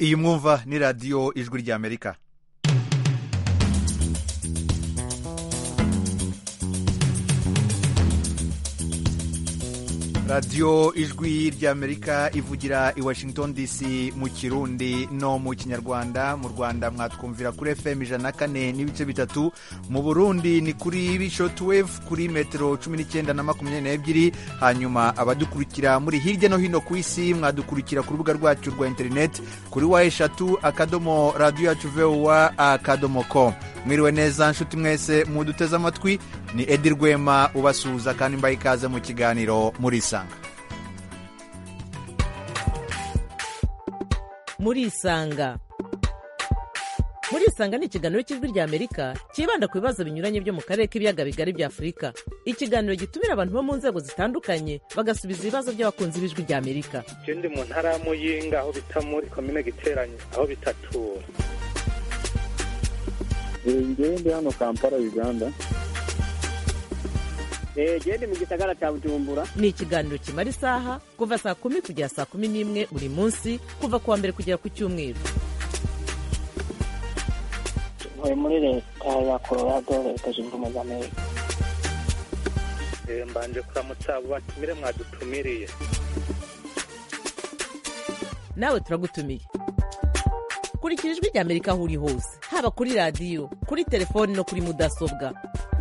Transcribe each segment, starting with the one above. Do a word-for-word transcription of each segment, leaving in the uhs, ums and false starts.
iyi mwumva ni radiyo ijwi ry'Amerika. radiyo ijwi ry'Amerika ivugira i Washington D C mu Kirundi no mu Kinyarwanda. Mu Rwanda mwatwumvira kuri F M ijana na kane n'ibice bitatu, mu Burundi ni kuri shortwave kuri metero cumi n'icyenda na makumyabiri n'ebyiri. Hanyuma abadukurikira muri hirya no hino ku isi mwadukurikira ku rubuga rwacu rwa internet kuri wa eshatu akadomo radio yacu voa akadomo com. Mwiriwe neza nshuti mwese muduteze amatwi, ni Edi Rwema ubasuhuza kandi mbaye ikaze mu kiganiro Murisanga. Murisanga Murisanga ni ikiganiro cy'ijwi ry'Amerika kibanda ku bibazo binyuranye byo mu karere k'ibiyaga bigari bya Afurika. Ikiganiro gitumira abantu bo mu nzego zitandukanye bagasubiza ibibazo by'abakunzi b'ijwi ry'Amerika. Je ndi mu ntara ya Muyinga aho bita muri commune Giteranye aho bitatura. Ngewe ndi hano Kampala, Uganda. Gende mu gisagara cya Bujumbura. Ni ikiganiro kimara isaha kuva saa kumi kugera saa kumi n'imwe buri munsi, kuva kuwa mbere kugera ku cyumweru. Ntuye muri leta ya Colorado, leta zunze ubumwe za Amerika. Mbanje kuramutsa abo batumire mwadutumiriye. Nawe turagutumiye. Kurikira ijwi ry'Amerika aho uri hose, haba kuri radiyo, kuri telefoni no kuri mudasobwa.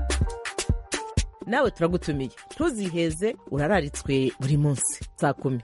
Nawe turagutumiye, ntuziheze, urararitswe buri munsi saa kumi.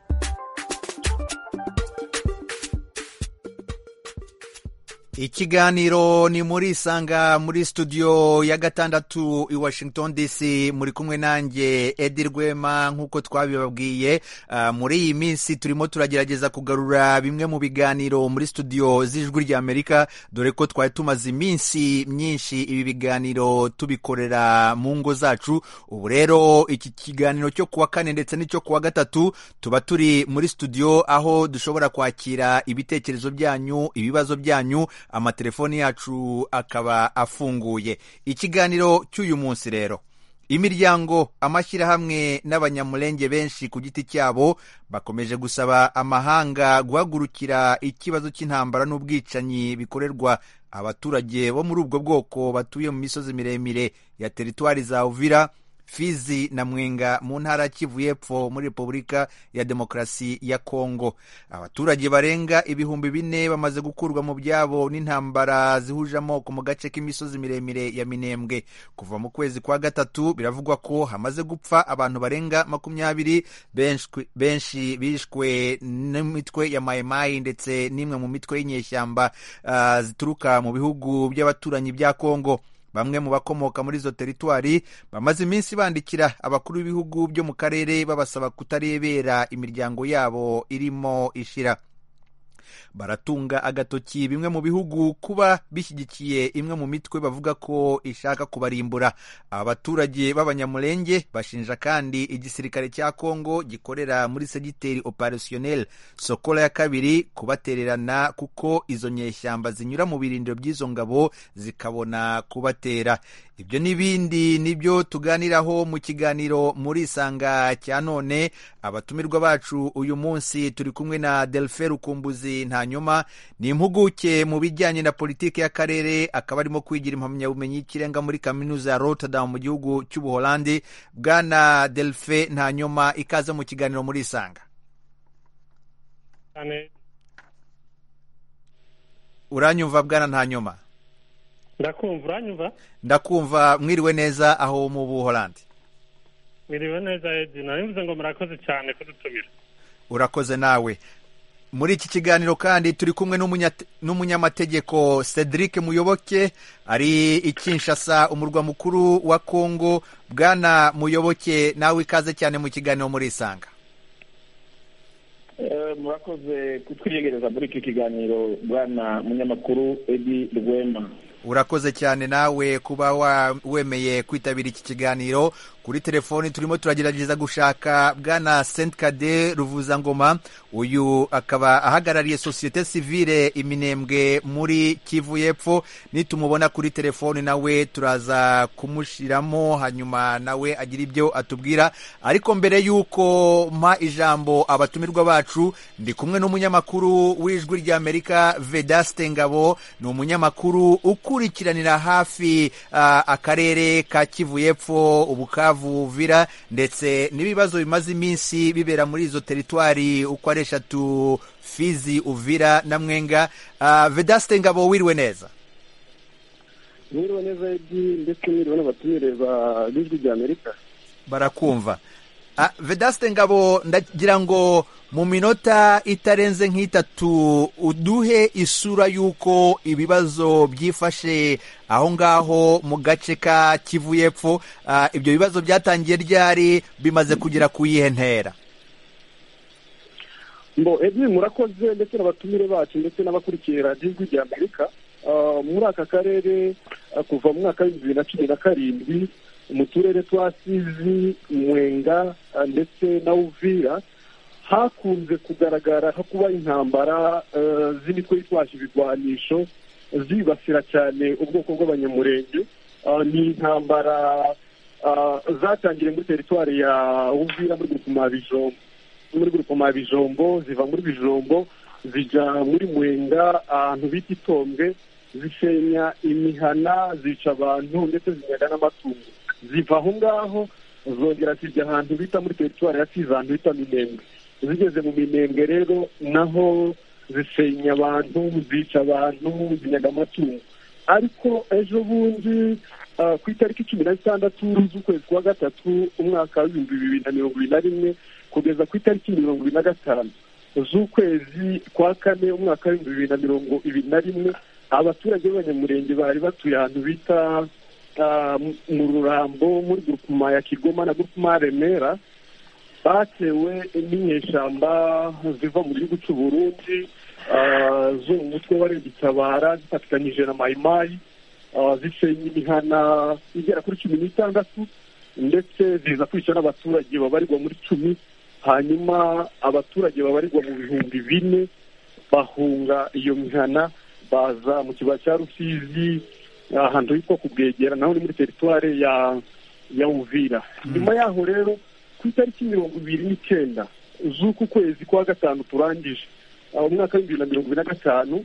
Ikiganiro ni Murisanga, muri studio ya gatandatu i Washington D C. Muri kumwe nanjye Edi Rwema. Nk'uko twabibabwiye, uh, muri iyi minsi turimo turagerageza kugarura bimwe mu biganiro muri studio z'ijwi ry'Amerika, dore ko twari tumaze iminsi myinshi ibi biganiro tubikorera mu ngo zacu. Ubu rero iki kiganiro cyo kuwa kane ndetse n'icyo kuwa gatatu tuba turi muri studio, aho dushobora kwakira ibitekerezo byanyu, ibibazo byanyu, amatelefoni yacu akaba afunguye. Ikiganiro cy'uyu munsi rero, imiryango, amashyirahamwe n'abanyamulenge benshi ku giti cyabo bakomeje gusaba amahanga guhagurukira ikibazo cy'intambara n'ubwicanyi bikorerwa abaturage bo muri ubwo bwoko batuye mu misozi miremire ya teritwari za Uvira, Fizi na Mwenga mu ntara Kivu y'Epfo muri Repubulika ya Demokarasi ya Kongo. Abaturage barenga ibihumbi bine bamaze gukurwa mu byabo n'intambara zihuje amoko mu gace k'imisozi miremire ya Minembwe. Kuva mu kwezi kwa gatatu biravugwa ko hamaze gupfa abantu barenga makumyabiri, benshi, benshi bishwe n'imitwe ya Maimai ndetse n'imwe mu mitwe y'inyeshyamba uh, zituruka mu bihugu by'abaturanyi bya Kongo. Bamwe mu bakomoka muri izo teritwari bamaze iminsi bandikira abakuru b'ibihugu byo mu karere babasaba kutarebera imiryango yabo irimo ishira. Baratunga agatoki bimwe mu bihugu kuba bishyigikiye imwe mu mitwe bavuga ko ishaka kubarimbura. Abaturage b'abanyamulenge bashinja kandi igisirikare cya Kongo gikorera muri segiteri operationnel Sokola ya kabiri kubatererana, kuko izo nyeshyamba zinyura mu birindiro by'izo ngabo zikabona kubatera. Ibyo n'ibindi nibyo tuganiraho mu kiganiro Murisanga cya none. Abatumirwa bacu uyu munsi turi kumwe na Delphin Rukumbuzi Ntanyuma, ni impuguke mu bijyanye na politiki y'akarere, akaba arimo kwigira impamyabumenyi y'ikirenga muri kaminuza ya Rotterdam mu gihugu cy'Ubuholandi. Bwana Delphin Ntanyuma, ikaze mu kiganiro Murisanga. Uranyumva bwana Ntanyuma? Ndakumva. Uranyumva? Ndakumva. Mwiriwe neza aho mu Buholandi? Mwiriwe neza Edi, narimvuze ngo murakoze cyane kudutumira. Urakoze nawe. Muri iki kiganiro kandi turi kumwe n'umunyamategeko Cedric Muyoboke, ari i Kinshasa, umurwa mukuru wa Kongo. Bwana Muyoboke, nawe ikaze cyane mu kiganiro Murisanga. Eh, murakoze kutwiyegereza muri iki kiganiro bwana munyamakuru Edi Rwema. Urakoze cyane nawe kuba wemeye kwitabira iki kiganiro. kuri telefoni turimo turagerageza gushaka bwana Saint Kade Ruvuzangoma, uyu akaba ahagarariye sosiyete sivile Iminembwe muri Kivu y'Epfo. Nitumubona kuri telefoni nawe turaza kumushyiramo hanyuma nawe agira ibyo atubwira, ariko mbere y'uko mpa ijambo abatumirwa bacu ndi kumwe n'umunyamakuru w'Ijwi ry'Amerika Vedaste Ngabo. Ni umunyamakuru ukurikiranira hafi uh, akarere ka Kivu y'Epfo, Ubukavu, Uvira ndetse n'ibibazo bimaze iminsi bibera muri izo teritwari uko ari eshatu, Fizi, Uvira na Mwenga. Uh, Vedaste Ngabo, wiriwe neza? Wiriwe neza Edi, ndetse wiriwe n'abatumire ba Ijwi ry'Amerika. Barakumva. Uh, Vedaste Ngabo, ndagira ngo mu minota itarenze nk'itatu uduhe isura y'uko ibibazo byifashe aho ngaho mu gace ka Kivu y'Epfo. Uh, ibyo bibazo byatangiye ryari, bimaze kugera ku yihe ntera? Mbo Edi, murakoze ndetse n'abatumire bacu ndetse n'abakurikiye radiyo Ijwi ry'Amerika. Uh, muri aka karere uh, kuva mu mwaka w'ibihumbi bibiri na cumi na karindwi mu turere twa Fizi, Mwenga uh, ndetse na Uvira hakunze kugaragara ko kuba intambara uh, z'imitwe yitwaje ibigwanisho zibasira cyane ubwoko bw'abanyamurenge. Uh, ni intambara uh, zatangiriye muri teritwari ya Uvira muri Grupema Bijombo muri Grupema Bijombo ziva muri Bijombo zija muri Mwenga ahantu bita Itombwe, zisenya imihana, zica abantu ndetse zinyaga n'amatungo. Ziva aho ngaho zongera zijya ahantu bita muri teritwari ya Fizi, ahantu bita Minembwe. Zigeze mu Minembwe rero naho zisenya abantu, zica abantu, zinyaga amatungo. Ariko ejo bundi uh, ku itariki cumi na zitandatu z'ukwezi kwa gatatu umwaka w'ibihumbi bibiri na mirongo ibiri na rimwe kugeza ku itariki mirongo ibiri na gatanu z'ukwezi kwa kane umwaka w'ibihumbi bibiri na mirongo ibiri na rimwe abaturage b'abanyamurenge bari batuye ahantu bita uh, mu Rurambo muri Grupema ya Kigoma na Grupema Remera batewe n'inyeshyamba ziva mu gihugu cy'u Burundi uh, zo mu mutwe wa Gitabara zifatikanyije na Mayimayi, uh, zisenya imihana igera kuri cumi n'itandatu ndetse ziza kwica n'abaturage babarirwa muri cumi. Hanyuma abaturage babarirwa mu bihumbi bine bahunga iyo mihana baza mu kibaya cya Rusizi ahantu hitwa ku Bwegera, naho ni muri teritwari ya ya Uvira. Mm. Nyuma yaho rero ku itariki mirongo ibiri n'icyenda z'uku kwezi kwa gatanu turangije umwaka w'ibihumbi bibiri na mirongo ibiri na gatanu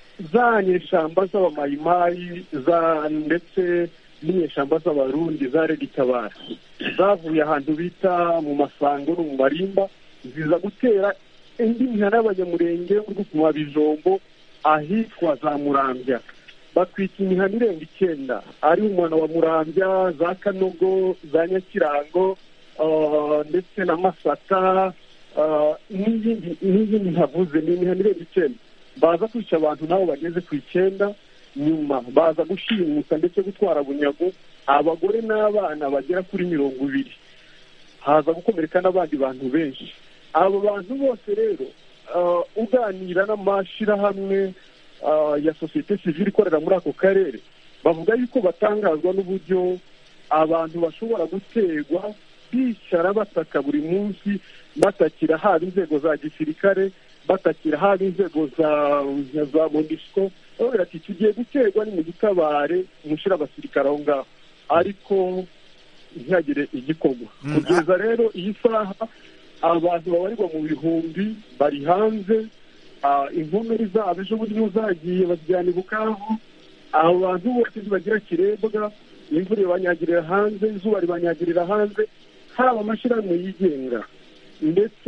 za nyeshyamba z'abamayimayi za ndetse n'inyeshyamba z'abarundi za Gitabara zavuye ahantu bita mu Masango no mu Marimba, ziza gutera indi mihana y'abanyamurenge uri Grupema Bijombo ahitwa za Murambya. Batwika imihana irenga icyenda ari umwana wa Murambya, za Kanogo, za Nyakirango uh, ndetse na Masaka uh, n'iyindi n'iyindi ntavuze. Ni imihana irenga icyenda baza kwica abantu nabo bageze ku icyenda. Nyuma baza gushimuta ndetse gutwara bunyago abagore n'abana bagera kuri mirongo ibiri, haza gukomereka n'abandi bantu benshi. Abo bantu bose rero uh, uganira n'amashirahamwe uh, ya sosiyete sivile ikorera muri ako karere bavuga yuko batangazwa n'uburyo abantu bashobora gutegwa bicara bataka buri munsi, batakira haba inzego za gisirikare, batakira haba inzego za za MONUSCO. Oya ati tugiye guterwa ni mu gitabare mushira abasirikare aho ngaho, ariko ntihagire igikorwa. Mm. Kugeza rero iyi saha abantu babarirwa mu bihumbi bari hanze. Uh, inkomeri zabo ejo bundi zagiye bazijyana i Bukavu. Abo bantu bose bagira kirebwa, imvura ibanyagirira hanze, izuba ribanyagirira hanze, haba amashirahamwe yigenga ndetse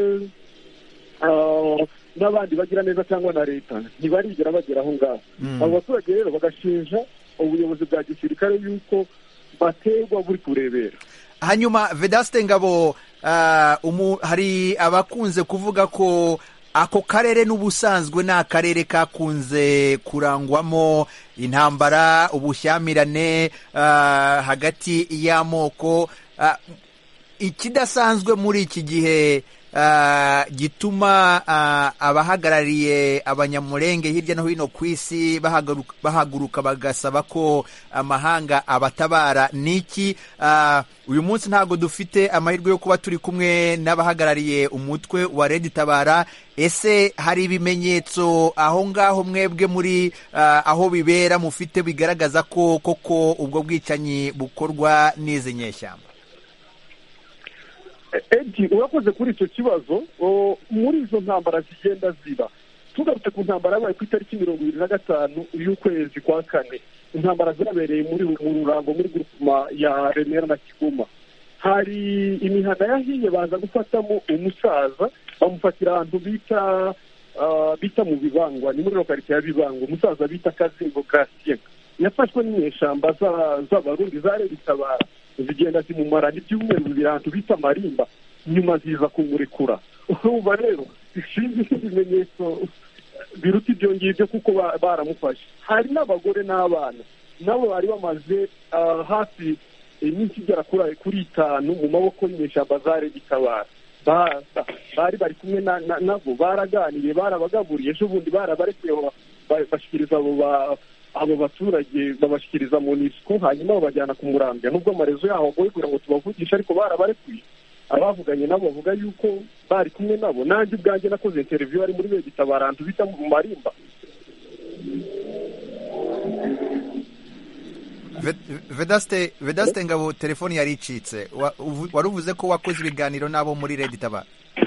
uh, n'abandi bagira neza cyangwa na leta ntibarigera bagera aho ngaho. Mm. Abo baturage rero bagashinja ubuyobozi bwa gisirikare yuko baterwa buri kurebera. Hanyuma Vedaste Ngabo, uh, umu, hari abakunze kuvuga ko ako karere n'ubusanzwe ni akarere kakunze kurangwamo intambara, ubushyamirane uh, hagati y'amoko. Uh, ikidasanzwe muri iki gihe uh, gituma uh, abahagarariye abanyamurenge hirya no hino ku isi bahaguruka, bahaguruka bagasaba ko amahanga abatabara niki? Uh, uyu munsi ntabwo dufite amahirwe yo kuba turi kumwe n'abahagarariye umutwe wa Red Tabara. Ese hari ibimenyetso aho ngaho mwebwe muri uh, aho bibera mufite bigaragaza ko koko ubwo bwicanyi bukorwa n'izi nyeshyamba? Edi, urakoze kuri icyo kibazo. Muri izo ntambara zigenda ziba, tugarutse ku ntambara yabaye ku itariki mirongo ibiri na gatanu y'ukwezi kwa kane, intambara zabereye muri mu Rurango muri grupema ya Remera na Kigoma. Hari imihana yahiye baza gufatamo umusaza, bamufatira ahantu bita uh, bita mu Bibangwa, ni muri lokalite ya Bibangwa. Umusaza bita Kazingo Gratien yafashwe n'inyeshamba z'abarundi za Red Tabara, zigenda zimumara n'ibyumweru bibiri ahantu bita Marimba, nyuma ziza kumurekura. Ubu rero ishinzwe ibimenyetso biruta ibyo ngibyo kuko baramufashe. Hari n'abagore n'abana nabo bari bamaze uh, hafi iminsi igera kuri itanu mu maboko y'inyeshyamba za Red Tabara. Bari bari kumwe nabo, baraganiye, barabagaburiye, ejo bundi barabarekuye bashyikiriza abo ba abo baturage babashyikiriza mu nisiko, hanyuma babajyana ku Muramvya. Nubwo amarezo yaho agoye kugira ngo tubavugishe, ariko barabarekuye. Abavuganye nabo bavuga yuko bari kumwe nabo. Nanjye ubwanjye nakoze interview ari muri Red Tabara ahantu bita mu Marimba. Vedaste Vedaste Ngabo, telefoni yari icitse. Wari uvuze ko wakoze ibiganiro nabo muri Red Tabara?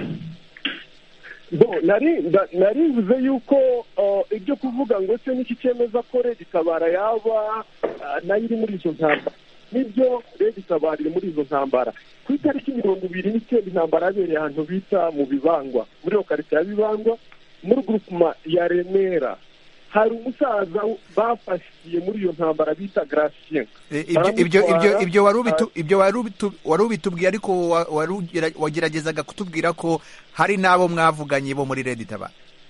Bo nari nari vuze yuko ibyo kuvuga ngo se niki cyemeza ko Red Tabara yaba nayo iri muri izo ntambara, nibyo Red Tabara iri muri izo ntambara. Ku itariki mirongo ibiri n'icyenda intambara yabereye ahantu bita mu Bibangwa, muri lokalite ya Bibangwa, muri grupema ya Remera. Hari umusaza bafashiye muri iyo ntambara bita Gratien. Ibyo ibyo ibyo warubitu ibyo warubitu warubitubwiye, ariko wageragezaga kutubwira ko hari nabo mwavuganye bo muri Red Tabara.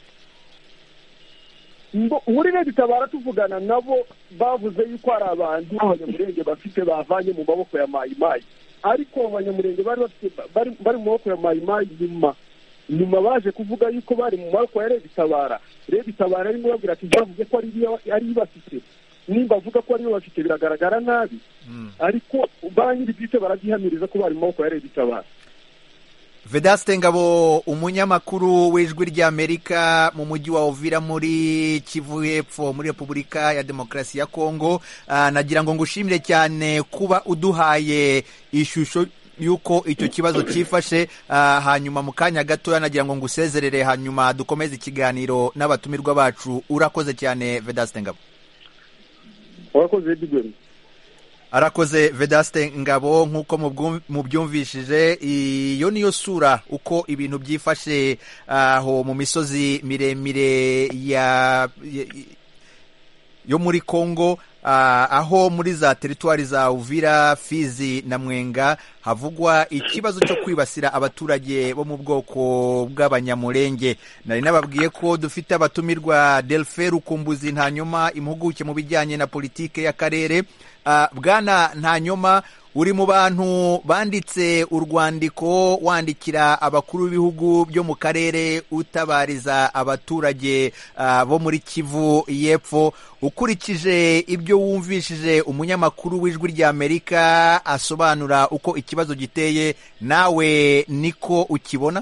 Muri Red Tabara tuvugana nabo bavuze yuko ari abantu abanyamurenge bafite bavanye mu maboko ya Mai Mai, ariko abanyamurenge bari bafite bari bari mu maboko ya Mai Mai nyuma nyuma baje kuvuga yuko bari mu maboko ya Red Tabara. Red Tabara arimo babwira ati bavuze ko ari ari bafite, nimba avuga ko ari bafite biragaragara nabi, ariko banyiri bwite baragihamiriza ko bari mu maboko ya Red Tabara. Vedaste Ngabo, umunyamakuru w'Ijwi ry'Amerika mu mujyi wa Uvira muri Kivu y'Epfo muri Repubulika ya Demokarasi ya Kongo. Uh, nagira ngo ngushimire cyane kuba uduhaye ishusho yuko icyo kibazo cyifashe. Uh, hanyuma mu kanya gato nagira ngo ngusezerere, hanyuma dukomeze ikiganiro n'abatumirwa bacu. Urakoze cyane Vedaste Ngabo. Urakoze Edwin. Arakoze Vedaste Ngabo. Nk'uko mubyumvishije, iyo niyo sura uko ibintu byifashe aho uh, mu misozi miremire ya yo muri Kongo, uh, aho muri za teritwari za Uvira, Fizi na Mwenga havugwa ikibazo cyo kwibasira abaturage bo mu bwoko bw'abanyamurenge. Nari nababwiye ko dufite abatumirwa Delphin Rukumbuzi Ntanyoma, impuguke mu bijyanye na politike y'akarere. Uh, Bwana Ntanyoma, uri mu bantu banditse urwandiko wandikira abakuru b'ibihugu byo mu karere utabariza abaturage uh, bo muri Kivu y'Epfo. Ukurikije ibyo wumvishije umunyamakuru w'Ijwi ry'Amerika asobanura uko ikibazo giteye, nawe niko ukibona?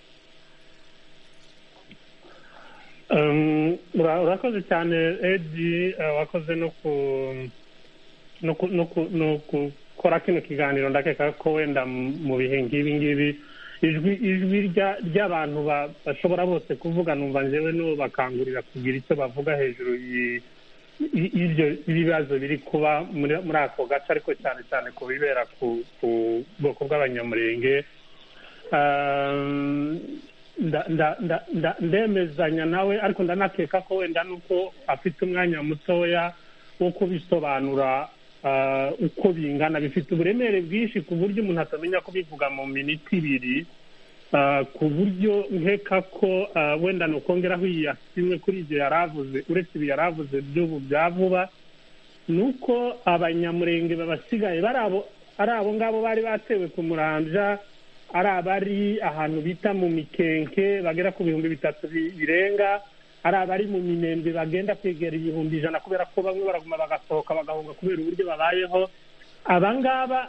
Um, urakoze cyane Edi, uh, wakoze no ku no ku no ku no ku kora kino kiganiro. Ndakeka ko wenda mu bihe nk'ibi ngibi ijwi ijwi ry'abantu bashobora bose kuvuga, numva njyewe no bakangurira kugira icyo bavuga hejuru y'ibyo ibibazo biri kuba muri ako gace, ariko cyane cyane ku bibera ku bwoko bw'abanyamurenge. Ndemezanya nawe, ariko ndanakeka ko wenda nuko afite umwanya mutoya wo kubisobanura uko bingana. Bifite uburemere bwinshi ku buryo umuntu atamenya kubivuga mu minota ibiri, ku buryo nkeka ko wenda nukongeraho iyasimwe kuri ibyo yaravuze. Uretse ibi yaravuze by'ubu bya vuba, nuko abanyamurenge babasigaye ari abo ngabo bari batewe ku Muramvya, ari abari ahantu bita mu mikenke bagera ku bihumbi bitatu birenga, ari abari mu minembwe bagenda kwegera ibihumbi ijana kubera ko bamwe baraguma bagasohoka bagahunga kubera uburyo babayeho. Abangaba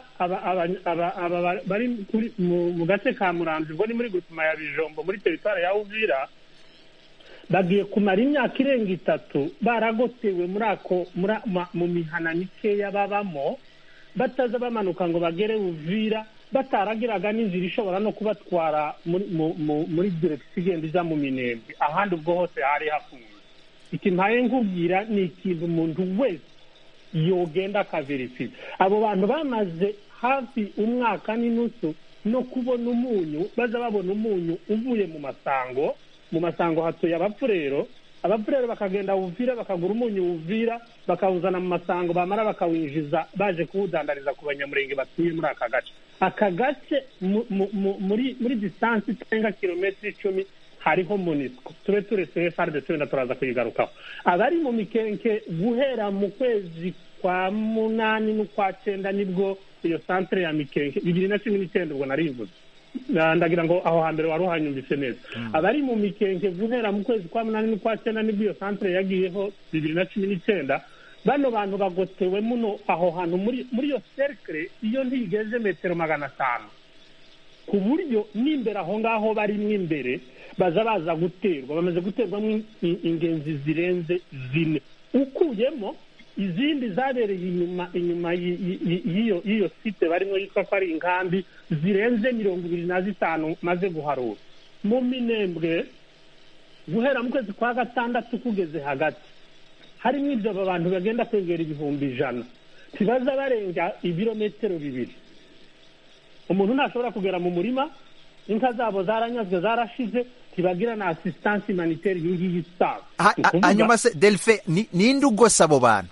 bari mu gace ka Muramvya ubwo ni muri Groupement ya Bijombo muri teritwari ya Uvira, bagiye kumara imyaka irenga itatu baragotewe muri ako mu mihana mikeya babamo, bataza bamanuka ngo bagere Uvira, bataragiraga n'inzira ishobora no kubatwara muri direkisi igenda ija mu Minembwe, ahandi ubwo hose hari hafunze. Iki mpaye nkubwira ni ikintu umuntu wese yogenda akaverifika. Abo bantu bamaze hafi umwaka n'inusu no kubona umunyu, baza babona umunyu uvuye mu masango. Mu masango hatuye abapfurero, abapfurero bakagenda Uvira bakagura umunyu Uvira bakawuzana mu masango, bamara bakawinjiza baje kuwudandariza ku banyamurenge batuye muri aka gace. Aka gace muri muri distance irenga kilometero icumi hariho MONUSCO, tube turetse F A R D C wenda turaza kuyigarukaho. Abari mu mikenke guhera mu kwezi kwa munani n'ukwa cyenda nibwo iyo centre ya mikenke bibiri na cumi n'icyenda ubwo narivuze, ndagira ngo aho hambere wari uhanyumvise neza. Abari mu mikenke guhera mu kwezi kwa munani n'ukwa cyenda nibwo iyo centre yagiyeho bibiri na cumi n'icyenda. Bano bantu bagotewe muno aho hantu muri muri iyo cercle iyo ntigeze metero magana atanu, ku buryo n'imbere aho ngaho bari mwimbere baza baza guterwa, bamaze guterwa ingenzi zirenze zine, ukuyemo izindi zabereye inyuma inyuma y'iyo iyo site barimo yitwa ko ari inkambi zirenze mirongo ibiri na zitanu maze guharura. Mu Minembwe guhera mu kwezi kwa gatandatu kugeze hagati harimo ibyo abantu bagenda kwegera ibihumbi ijana, tibaza barenga ibirometero bibiri. Umuntu ntashobora kugera mu murima, inka zabo zaranyazwe zarashize, tibagira na assistance humanitaire y'ingiyi saba. Hanyuma se Delphin ninde ugose abo bantu?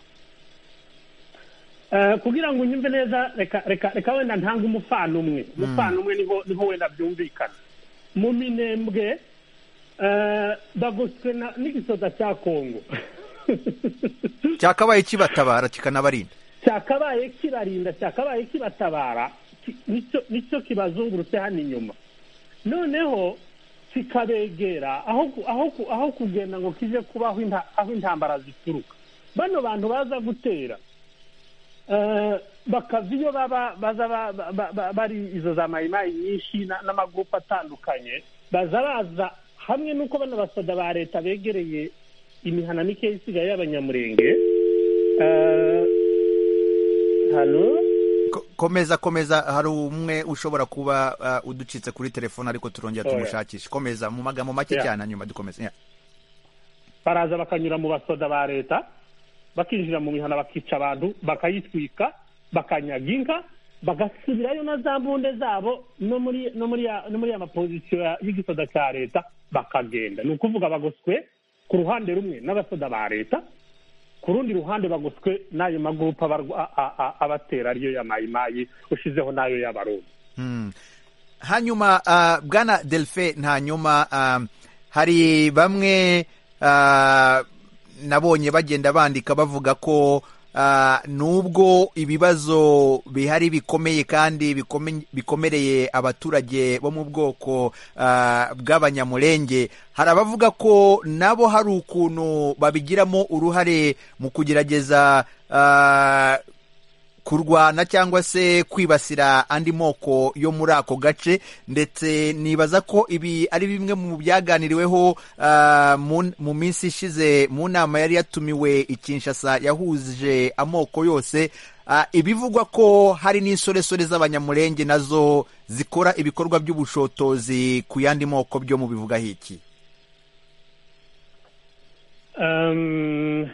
Uh, kugira ngo unyumve neza reka reka reka wenda ntanga umufano umwe umufano umwe niho niho wenda byumvikana. Mu Minembwe uh, bagoswe n'igisoza cya Kongo cyakabaye kibatabara kikanabarinda, cyakabaye kibarinda, cyakabaye kibatabara, nicyo nicyo kibazungurutse hano inyuma, noneho kikabegera aho aho aho kugenda ngo kije kubaho aho intambara zituruka. Bano bantu baza gutera Uh, bakaviyo baba baza bari izo za mayimayi nyinshi n'amagrupu atandukanye, baza baza hamwe nuko bano basoda ba leta begereye imihana mike isigaye y'abanyamurenge. uh, halo komeza komeza, hari umwe ushobora kuba uh, uducitse kuri telefone ariko turongera tumushakisha. Komeza mu magambo make cyane hanyuma dukomeze. Yeah. Baraza bakanyura mu basoda ba leta bakinjira mu mihana bakica abantu bakayitwika bakanyaga inka bagasubirayo na za mbunde zabo no muri no muri no muri amapozisiyo y'igisoda cya leta bakagenda. Ni ukuvuga bagoswe ku ruhande rumwe n'abasoda ba leta, ku rundi ruhande bagoswe n'ayo magrupu abatera ariyo ya mayimayi ushizeho n'ayo y'abarundi. hmm. Hanyuma uh, bwana Delphin, hanyuma uh, hari bamwe uh, nabonye bagenda bandika bavuga ko uh, nubwo ibibazo bihari bikomeye kandi bikomereye abaturage bo mu bwoko uh, bw'abanyamurenge, hari abavuga ko nabo hari ukuntu babigiramo uruhare mu kugerageza uh, kurwana cyangwa se kwibasira andi moko yo muri ako gace, ndetse nibaza ko ibi ari bimwe mu byaganiriweho uh, mu minsi ishize mu nama yari yatumiwe i Kinshasa yahuje amoko yose. Uh, ibivugwa ko hari n'insoresore z'abanyamurenge nazo zikora ibikorwa by'ubushotozi ku yandi moko byo mu bivuga hiki. um...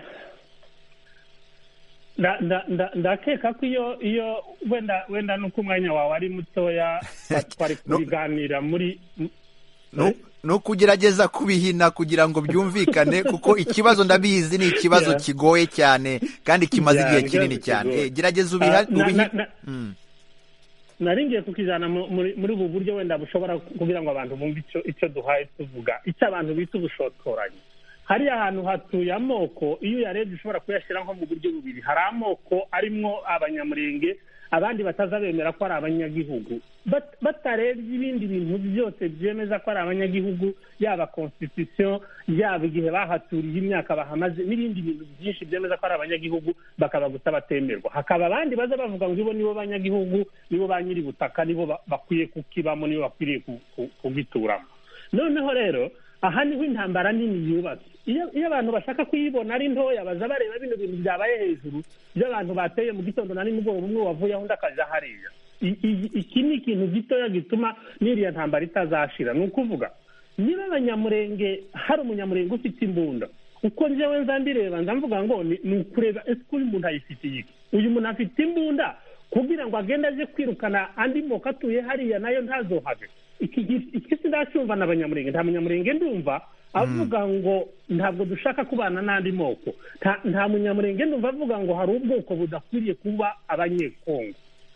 ndakeka ko iyo iyo wenda wenda nuko umwanya wawe ari mutoya twari kubiganira muri no kugerageza kubihina kugira ngo byumvikane, kuko ikibazo ndabizi ni ikibazo yeah. kigoye cyane kandi kimaze yeah, igihe kinini cyane. Gerageza ubiha ubihina. Naringiye kukijana muri muri ubu buryo wenda bushobora kugira ngo abantu bumve icyo icyo duhaye tuvuga icyo abantu bita ubushotoranyi. Hari ahantu hatuye amoko, iyo yarebye ushobora kuyashyira nko mu buryo bubiri. Hari amoko arimo abanyamurenge, abandi batazabemera ko ari abanyagihugu. batarebye ibindi bintu byose byemeza ko ari abanyagihugu, yaba constitution, yaba igihe bahaturiye imyaka bahamaze, n'ibindi bintu byinshi byemeza ko ari abanyagihugu, bakaba gusa batemerwa. Hakaba abandi baza bavuga ngo ibo nibo banyagihugu, nibo ba nyiri butaka, nibo bakwiye kukibamo, nibo bakwiriye kugituramo. Noneho rero aha niho intambara nini yubatse. Iyo abantu bashaka kuyibona ari ntoya, baza bareba bino bintu byabaye hejuru by'abantu bateye mu gitondo na nimugoroba, umwe wavuye aho undi akaja hariya. Iki ni ikintu gitoya gituma n'iriya ntambara itazashira. Ni ukuvuga niba abanyamurenge hari umunyamurenge ufite imbunda, uko njyewe nza mbireba nza mvuga ngo ni ukureba ese uyu muntu ayifitiye iki. Uyu muntu afite imbunda kugira ngo agende aje kwirukana andi moko atuye hariya nayo ntazohave. Iki sindacyumva n'abanyamurenge. Nta munyamurenge ndumva avuga ngo ntabwo dushaka kubana n'andi moko. Nta munyamurenge ndumva avuga ngo hari ubwoko budakwiriye kuba abanyekongo.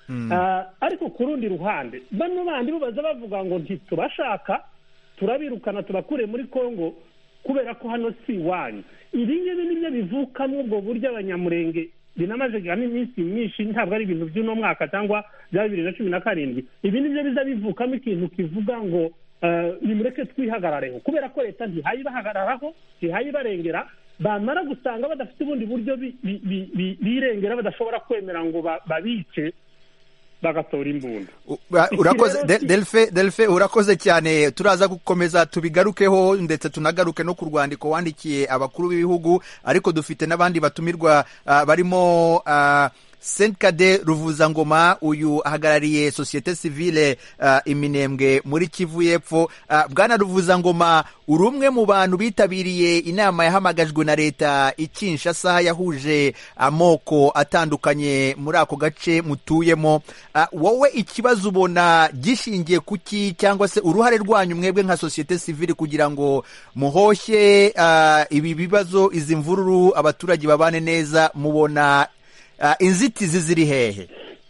Ariko ku rundi ruhande bano bandi bo baza bavuga ngo ntitubashaka, turabirukana tubakure muri Kongo kubera ko hano si iwanyu. Ibi ngibi nibyo bivukamo ubwo buryo abanyamurenge binamaze n'iminsi myinshi, ntabwo ari ibintu by'uno mwaka cyangwa bya bibiri na cumi na karindwi. Ibi nibyo biza bivukamo ikintu kivuga ngo nimureke twihagarareho, kubera ko leta ntihayibahagararaho, ntihayibarengera. Bamara gusanga badafite ubundi buryo birengera, badashobora kwemera ngo babice, bagatora imbunda. Urakoze Delphe, Delphe urakoze cyane. Turaza gukomeza tubigarukeho ndetse tunagaruke no ku rwandiko wandikiye abakuru b'ibihugu, ariko dufite n'abandi batumirwa uh, barimo uh, Senkade Ruvuzangoma, uyu ahagarariye societe civile uh, Iminembwe muri Kivu y'Epfo. Uh, Bwana Ruvuzangoma, uri umwe mu bantu bitabiriye inama yahamagajwe na leta i Kinshasa yahuje amoko atandukanye muri ako gace mutuyemo. Uh, wowe ikibazo ubona gishingiye kuki, cyangwa se uruhare rwanyu mwebwe nka societe civile kugira ngo muhoshye uh, ibi bibazo, izi mvururu, abaturage babane neza, mubona Uh, inzitizi ziri hehe?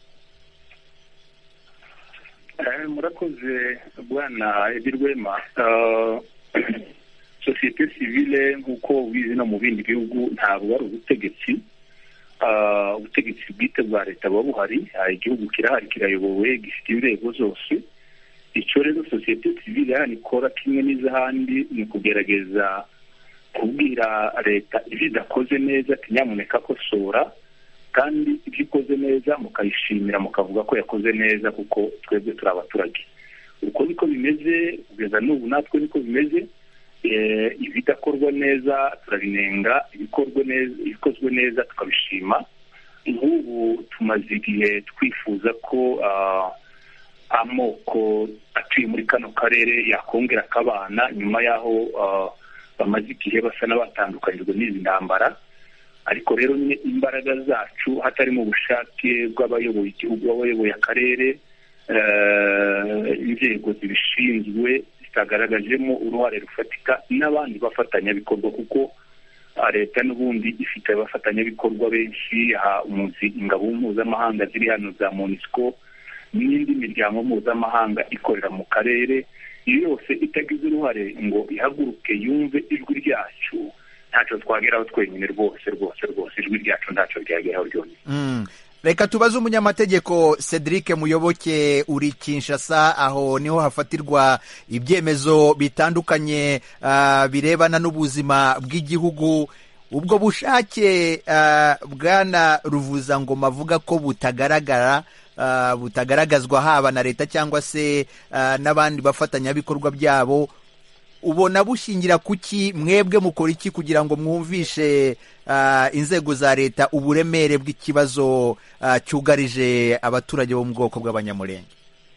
Eh, murakoze bwana Edirwema. Uh, societe civile nk'uko ubizi no mu bindi bihugu ntabwo ari ubutegetsi. Uh, ubutegetsi bwite bwa leta buba buhari, igihugu kirahari, kirayobowe, gifite inzego zose. Icyo rero societe civile yani ikora kimwe n'izahandi ni kugerageza kubwira leta ibidakoze neza, kinyamuneka kosora, kandi ibyo ikoze neza mukayishimira, mukavuga ko yakoze neza, kuko twebwe turi abaturage. Uko niko bimeze kugeza n'ubu, natwe niko bimeze. Eh, ibidakorwa neza turabinenga, ibikorwa neza, ibikozwe neza tukabishima. Nk'ubu tumaze igihe twifuza ko uh, amoko atuye muri kano karere yakongera akabana nyuma y'aho uh, bamaze igihe basa n'abatandukanyijwe n'izi ntambara. Ariko rero imbaraga zacu hatari mu bushake bw'abayoboye igihugu, abayoboye akarere, inzego zibishinzwe zitagaragajemo uruhare rufatika, n'abandi bafatanyabikorwa, kuko leta n'ubundi ifite abafatanyabikorwa benshi, umuzi ingabo mpuzamahanga ziri hano za MONUSCO n'indi miryango mpuzamahanga ikorera mu karere. Iyo yose itagize uruhare ngo ihaguruke yumve ijwi ryacu, ntacyo twageraho twenyine rwose rwose rwose ijwi ryacu ntacyo ryageraho ryonyine. Mm. Reka tubaze umunyamategeko Cedric Muyoboke, uri Kinshasa, aho niho hafatirwa ibyemezo bitandukanye uh, birebana n'ubuzima bw'igihugu. Ubwo bushake uh, bwana Ruvuzangoma avuga ko butagaragara, uh, butagaragazwa haba na leta cyangwa se uh, n'abandi bafatanyabikorwa byabo, ubona bushingira kuki? Mwebwe mukora iki kugira ngo mwumvishe uh, inzego za leta uburemere bw'ikibazo uh, cyugarije abaturage bo mu bwoko bw'abanyamurenge?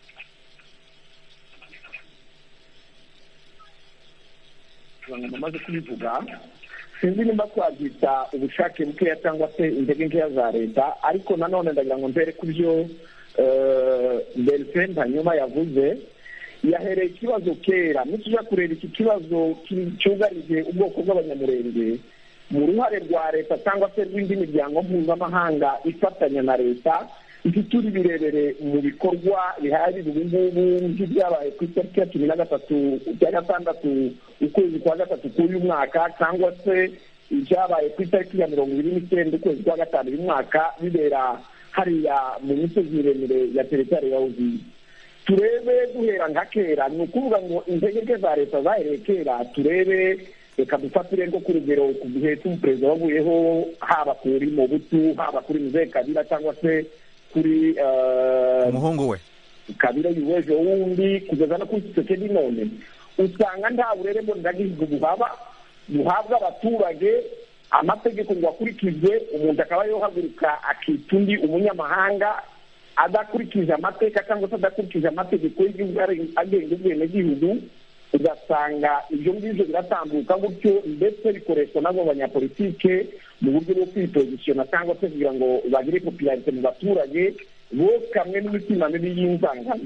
Namaze kubivuga, sinzi nimba twabyita ubushake bukeya cyangwa se intege nkeya za leta, ariko nanone ndagira ngo mbere ku byo Delphe Ntanyuma yavuze. Yahereye ikibazo kera, nitujya kureba iki kibazo cyugarije ubwoko bw'abanyamurenge, mu ruhare rwa leta cyangwa se rw'indi miryango mpuzamahanga ifatanya na leta, turi birebere mu bikorwa bihari ubu ngubu nk'ibyabaye ku itariki ya cumi na gatatu cya gatandatu ukwezi kwa gatatu k'uyu mwaka, cyangwa se ibyabaye ku itariki ya mirongo ibiri n'icyenda ukwezi kwa gatanu uyu mwaka, bibera hariya mu misozi miremire ya teritwari ya Uvira. turebe duhera nka kera ni ukuvuga ngo integeke za leta zahereye kera turebe reka dufatire nko ku rugero ku gihe cy'umuperezida wavuyeho haba kuri Mobutu haba kuri Mzee Kabila cyangwa se kuri umuhungu we Kabila yuweje wundi kugeza no kuri Tshisekedi none usanga nta burere mboneragihugu buhaba buhabwa abaturage amategeko ngo akurikizwe umuntu akaba yohaguruka akita undi umunyamahanga adakurikije amateka cyangwa se adakurikije amategeko y'igihugu agenga ubwenegihugu ugasanga ibyo ngibyo biratambuka gutyo ndetse bikoreshwa n'abo banyapolitike mu buryo bwo kwipozisiyona cyangwa se kugira ngo bagire popularite mu baturage bose kamwe n'imitima mibi y'inzangano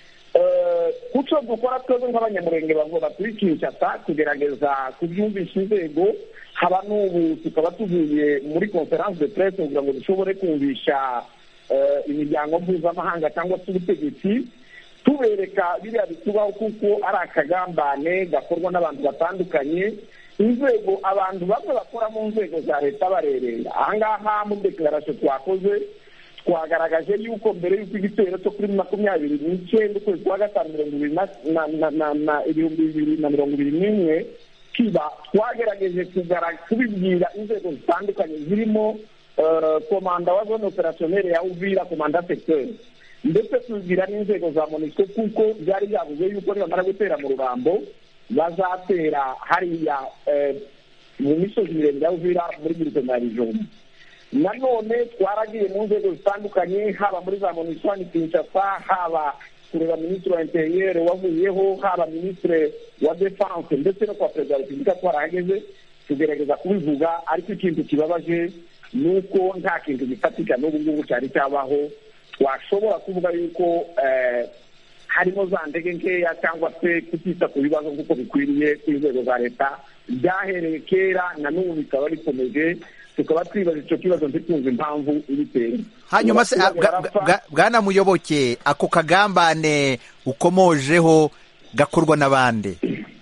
kuco dukora twebwe nk'abanyamurenge bavuga turi Kinshasa kugerageza kubyumvisha inzego haba n'ubu tukaba tuvuye muri conference de presse kugira ngo dushobore kumvisha imiryango mpuzamahanga cyangwa se ubutegetsi tubereka biriya bitubaho kuko ari akagambane gakorwa n'abantu batandukanye inzego abantu bamwe bakora mu nzego za leta barerera ahangaha muri deklaration twakoze twagaragaje yuko mbere y'uko igitero cyo kuri makumyabiri n'icyenda ukwezi kwa gatanu mirongo ibiri na ibihumbi bibiri na mirongo ibiri n'imwe kiba twagerageje kubibwira inzego zitandukanye zirimo komanda wa zone operationnelle ya Uvira komanda secteur ndetse tubwira n'inzego za MONUSCO kuko byari byavuze yuko nibamara gutera mu Rurambo bazatera hariya mu misozi miremire ya Uvira muri Burkina Faso nanone twaragiye mu nzego zitandukanye haba muri za MONUSCO ni Kinshasa haba kureba minisitiri wa interieur wavuyeho haba minisitiri wa defense ndetse no kwa perezida wa repubulika twarahageze tugerageza kubivuga ariko ikintu kibabaje nuko nta kintu gifatika n'ubu ngubu cyari cyabaho twashobora kuvuga yuko harimo za ndege nkeya cyangwa se kutita ku bibazo nk'uko bikwiriye ku nzego za leta byahereye kera na n'ubu bikaba bikomeje tukaba twibaza icyo kibazo ntitunze impamvu ibitera hanyuma se bwana Muyoboke ako kagambane ukomojeho gakorwa n'abandi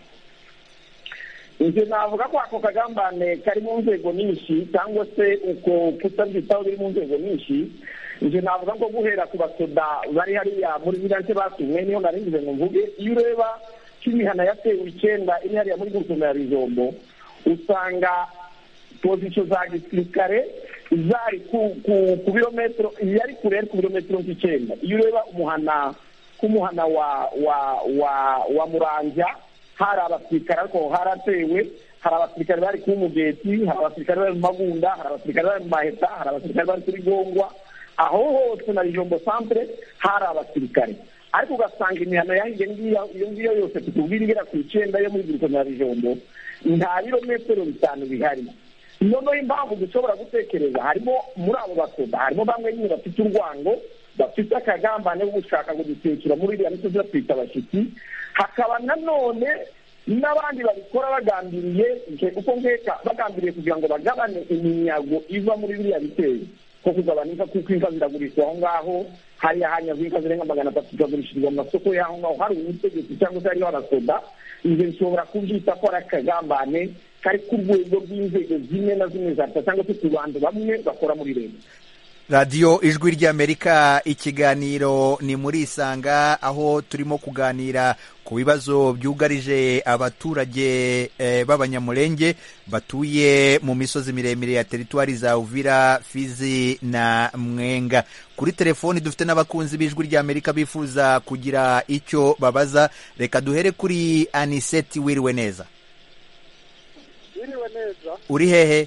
njye navuga ko ako kagambane kari mu nzego nyinshi cyangwa se uko kutabyitaho biri mu nzego nyinshi njye navuga ngo guhera ku basoda bari hariya muri ziriya batumwe niyo naringize ngo mvuge iyo ureba kimihana yatewe icyenda iri hariya muri Burkina ya Bijombo usanga pozisiyo za gisirikare zari ku birometero yari kure ku birometero nk'icyenda iyo ureba umuhana k'umuhana wa wa wa wa Muranja hari abasirikare ariko haratewe hari abasirikare bari ku Mugeti hari abasirikare bari mu Magunda hari abasirikare bari mu Maheta hari abasirikare bari kuri Gongwa aho hose na Bijombo centre hari abasirikare ariko ugasanga imihano yahiye ngiyo iyo ngiyo yose tutubwira igera ku icyenda yo muri Burkina ya Bijombo nta birometero bitanu bihari noneho impamvu dushobora gutekereza harimo muri abo basoda harimo bamwe nyine bafite urwango bafite akagambane ko gushaka ngo dutekera muri iriya misozi batwita abashyitsi hakaba nanone n'abandi babikora bagambiriye uko nkeka bagambiriye kugira ngo bagabane iminyago iva muri biriya bitero ko kugabanika kuko inka ziragurishwa aho ngaho hariya hanyaze inka zirenga magana atatu zikagurishirizwa mu masoko y'aho ngaho hari ubutegetsi cyangwa se hariho abasoda ibyo bishobora kubyita ko ari akagambane kari ku rwego rw'inzego zimwe na zimwe za leta cyangwa se ku bantu bamwe bakora muri leta. radiyo ijwi ry'Amerika ikiganiro ni muri Isanga aho turimo kuganira ku bibazo byugarije abaturage e, b'abanyamurenge batuye mu misozi miremire ya teritwari za Uvira, Fizi na Mwenga. Kuri telefoni dufite n'abakunzi b'ijwi ry'Amerika bifuza kugira icyo babaza. Reka duhere kuri Aniseti. Wiriwe neza? Wiriwe neza. Uri hehe?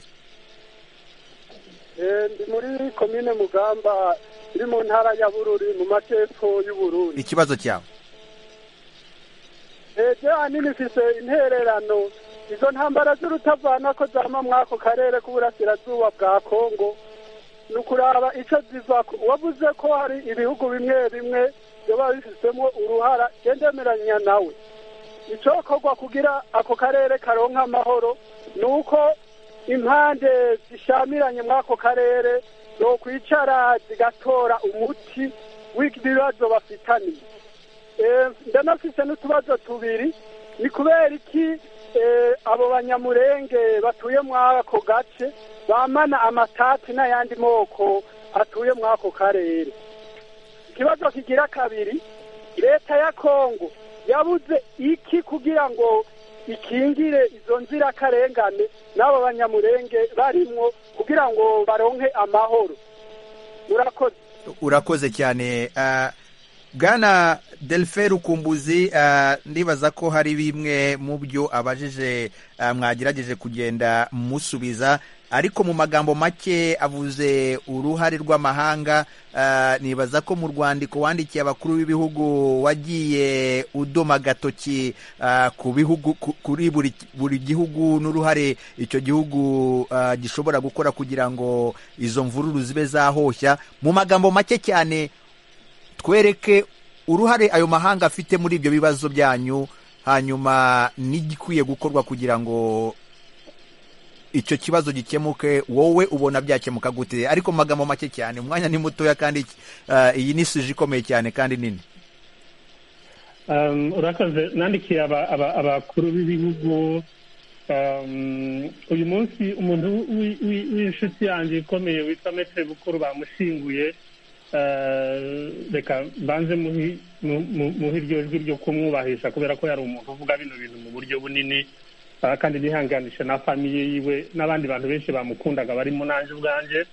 ndi muri komine Mugamba iri mu ntara ya Bururi mu majyepfo y'Uburundi. Ikibazo cyawe? ejo ahanini mfise intererano izo ntambara z'urutavana ko zama mwako karere k'uburasirazuba bwa Kongo ni ukuraba icyo ziva. wavuze ko hari ibihugu bimwe bimwe byoba bifisemo uruhara gendemeranya nawe icyokorwa kugira ako karere karonka amahoro ni uko impande zishamiranye mwako karere no kwicara zigatora umuti w'ibibazo bafitaniye. eh ndanafise n'utubazo tubiri. Ni kubera iki eh abo banyamurenge batuye mwako gace bamana amatati n'ayandi moko atuye mwako karere? Ikibazo kigira kabiri, leta ya kongo yabuze iki kugira ngo ikingire izo nzirakarengane n'abo banyamurenge barimwo kugira ngo baronke amahoro. Urakoze. Urakoze cyane. Uh, Bwana Delphin Rukumbuzi, uh, ndibaza ko hari bimwe mu byo abajije uh, mwagerageje kugenda musubiza, ariko mu magambo make avuze uruhare rw'amahanga. Uh, nibaza ko mu rwandiko wandikiye abakuru b'ibihugu wagiye udoma gatoki uh, ku bihugu ku, kuri buri, buri gihugu n'uruhare icyo gihugu uh, gishobora gukora kugira ngo izo mvururu zibe zahoshya. Mu magambo make cyane twereke uruhare ayo mahanga afite muri ibyo bibazo byanyu, hanyuma n'igikwiye gukorwa kugira ngo icyo kibazo gikemuke. Wowe ubona byakemuka gute? Ariko mu magambo make cyane, umwanya ni mutoya kandi uh, iyi ni suje ikomeye cyane kandi nini. Um, urakaze. Nandikiye abakuru b'ibihugu um, uyu munsi umuntu w'inshuti yanjye ikomeye witwa Maître Bukuru bamushinguye. Reka banze muhi iryo jwi ryo kumwubahisha kubera ko yari umuntu uvuga bino bintu mu buryo bunini, kandi bihanganisha na famiye yiwe n'abandi bantu benshi bamukundaga barimo nanje ubwanje.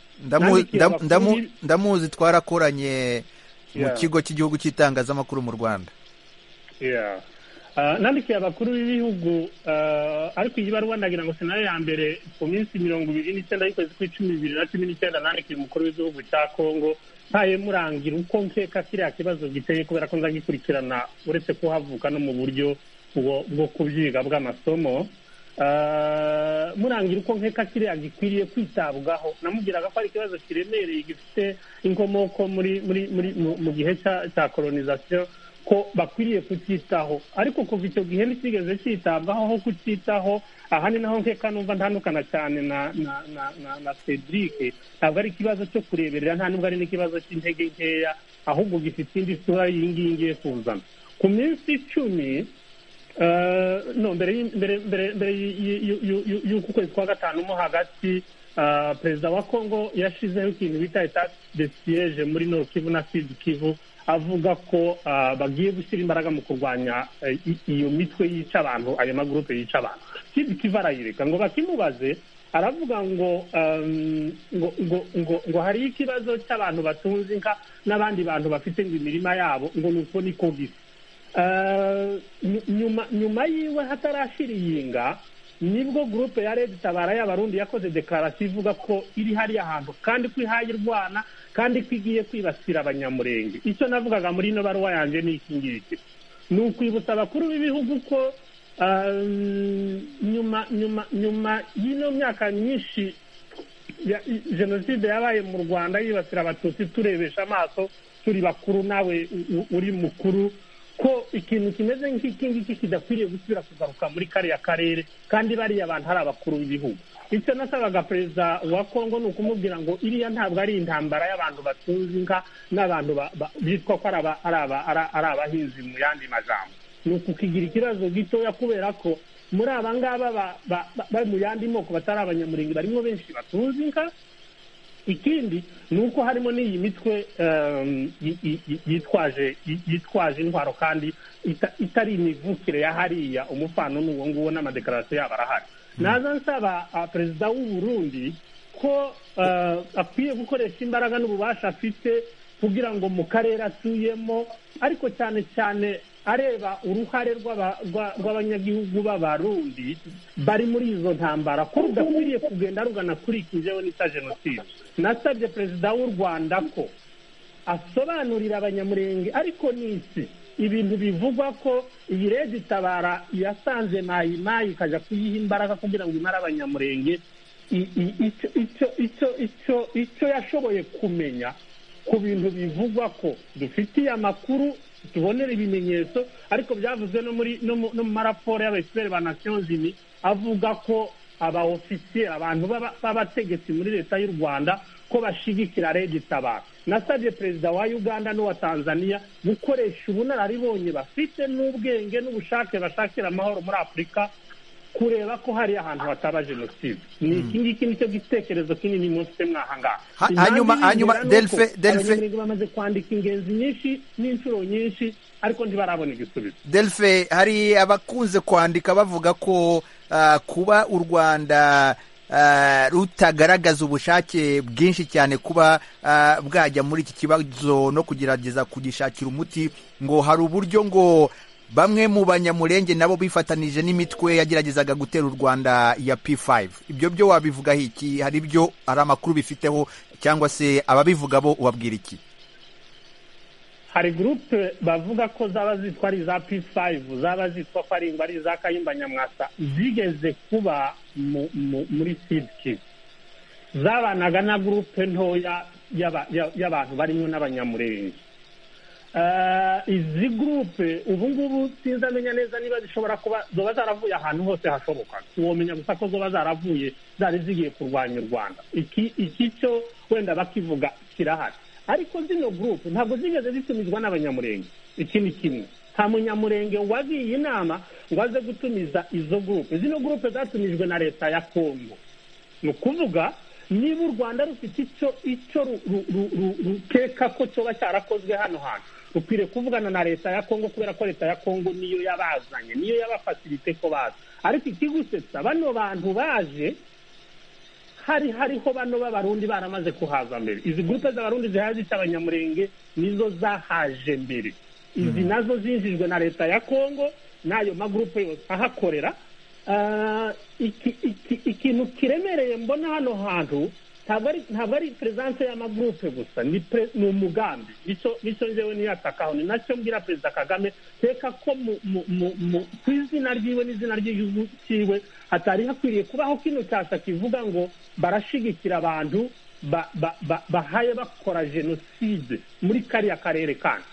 Ndamuzi, twarakoranye mu kigo cy'igihugu cy'itangazamakuru mu Rwanda. Nandikiye abakuru b'ibihugu, ariko iyi baruwa ndagira ngo sinayo ya mbere ku minsi mirongo ibiri n'icyenda y'ukwezi kw'icumi bibiri na cumi n'icyenda nandikiye umukuru w'igihugu cya Kongo ntaye murangira uko nkeka kiriya kibazo giteye, kubera ko nzagikurikirana uretse kuhavuka no mu buryo bwo kubyiga bw'amasomo. Murangira uko nkeka kiriya gikwiriye kwitabwaho. Namubwiraga ko ari ikibazo kiremereye gifite inkomoko muri muri muri mu gihe cya colonization, ko bakwiriye kucyitaho, ariko kuva icyo gihe ntikigeze cyitabwaho aho kucyitaho. Aha ni naho nkeka numva ntandukana cyane na na na na, na Cedric. Ntabwo ari ikibazo cyo kureberera, nta nubwo ari n'ikibazo cy'intege nkeya, ahubwo gifite indi sura y'ingiyi ngiye kuzana. Ku minsi icumi uh, no mbere mbere mbere y'uku kwezi kwa gatanu mo hagati, uh, perezida wa Kongo yashizeho ikintu bita etat de siège muri Nord Kivu na Sud Kivu, avuga ko uh, bagiye gushyira imbaraga mu kurwanya uh, iyo mitwe yica abantu, ayo magrupe yica abantu. Sud Kivu arayireka ngo bakimubaze, aravuga ngo um, ngo, ngo ngo ngo hari ikibazo cy'abantu batunze inka n'abandi bantu bafite ngo imirima yabo, ngo nuko niko gisa. Uh, nyuma nyuma yiwe hatarashira iyinga nibwo groupe ya Red Tabara y'abarundi yakoze declaration ivuga ko iri hari ahantu kandi kwihaye Rwana kandi kwigiye kwibasira abanyamurenge. Icyo navugaga muri no baruwa yanjye ni iki ngiki, ni ukwibutsa abakuru b'ibihugu ko um, nyuma nyuma nyuma y'ino myaka myinshi ya genocide yabaye mu Rwanda yibasira abatutsi, turebesha amaso turi bakuru nawe uri mukuru, ko ikintu kimeze nk'iki ngiki kidakwiriye gusubira kugaruka muri kariya karere, kandi bariya abantu hari abakuru b'ibihugu. Icyo nasabaga perezida wa Kongo ni ukumubwira ngo iriya ntabwo ari intambara y'abantu batunze inka n'abantu bitwa ko ari abahinzi mu yandi majambo. Ni ukukigira ikibazo gitoya, kubera ko muri aba ngaba bari mu yandi moko batari abanyamurenge barimo benshi batunze inka. Ikindi ni uko harimo n'iyi mitwe yitwaje yitwaje intwaro kandi itari imivukire ya hariya, umufano n'uwo nguwo n'amadekarasiyo yabo arahari. Naza nsaba perezida w'u Burundi ko akwiye gukoresha imbaraga n'ububasha afite kugira ngo mu karere atuyemo, ariko cyane cyane areba uruhare rw'abanyagihugu b'abarundi bari muri izo ntambara, ko rudakwiriye kugenda rugana kuri ikijeho n'ita jenoside. Nasabye perezida w'u Rwanda ko asobanurira abanyamurenge ariko n'isi ibintu bivugwa ko iyi Red Tabara yasanze Mayi Mayi ikajya kuyiha imbaraga kugira ngo imare abanyamurenge. Icyo yashoboye kumenya ku bintu bivugwa ko dufitiye amakuru, tubonera ibimenyetso, ariko byavuze no muri no mu maraporo y'abasirikare ba Nations Unies avuga ko aba officier abantu b'abategetsi muri leta y'u Rwanda ko bashigikira Red Tabara. Nasabye perezida wa Uganda n'uwa Tanzania gukoresha ubunararibonye bafite n'ubwenge n'ubushake bashakira amahoro muri Afurika, kureba ko hari ahantu hataba jenoside. Ni iki ngiki nicyo gitekerezo kinini mufite mwahanga. Hanyuma hanyuma Delphin Delphin bamaze kwandika ingenzi nyinshi n'inshuro nyinshi ariko ntibarabona igisubizo. Delphin, hari abakunze kwandika bavuga ko uh, kuba u Rwanda uh, rutagaragaza ubushake bwinshi cyane kuba uh, bwajya muri iki kibazo no kugerageza kugishakira umuti, ngo hari uburyo ngo bamwe mu banyamurenge nabo bifatanije n'imitwe yageragezaga gutera u Rwanda ya P five. Ibyo byo wabivuga iki? Hari ibyo ari amakuru bifiteho cyangwa se ababivuga bo ubabwira iki? Hari groupe bavuga ko zaba zitwa ari za P five, zaba zitwa ko ari ari za Kayumba Nyamwasa, zigeze kuba muri Sud Kivu. Zabanaga na groupe ntoya y'abantu barimo n'abanyamurenge. Uh, izi groupe ubu ngubu sinzamenya neza niba zishobora kuba zoba zaravuye ahantu hose hashoboka. Uwomenya gusa ko zoba zaravuye zari zigiye kurwanya u Rwanda. Iki iki cyo wenda bakivuga kirahari. Ariko zino groupe ntabwo zigeze zitumizwa n'abanyamurenge. Iki ni kimwe. Nta munyamurenge wagiye inama ngo aze gutumiza izo groupe. Zino groupe zatumijwe na leta ya Kongo. No kuvuga niba u Rwanda rufite icyo icyo rukeka ko cyoba cyarakozwe hano hantu, rupire kuvugana na leta ya Kongo, kubera ko leta ya Kongo niyo yabazanye, niyo yabafasilite ko baza. Ariko ikigusetsa bano bantu baje hari hariho bano b'abarundi baramaze kuhaza mbere. Izi groupe z'abarundi zihaje cy'abanyamurenge nizo zahaje mbere. Izi nazo zinjijwe na leta ya Kongo nayo magroupe yose ahakorera. Uh, iki iki ikintu kiremereye mbona hano hantu ntabwo ari ntabwo ari presence y'amagroupe gusa, ni ni umugambi. Nico nico njewe ni yatakaho, ni nacyo mbwira Perezida Kagame, teka ko mu kwizina ryiwe n'izina ry'igihugu cyiwe hatari hakwiriye kubaho kino cyasa kivuga ngo barashigikira abantu bahaye bakora genocide muri kariya karere kandi.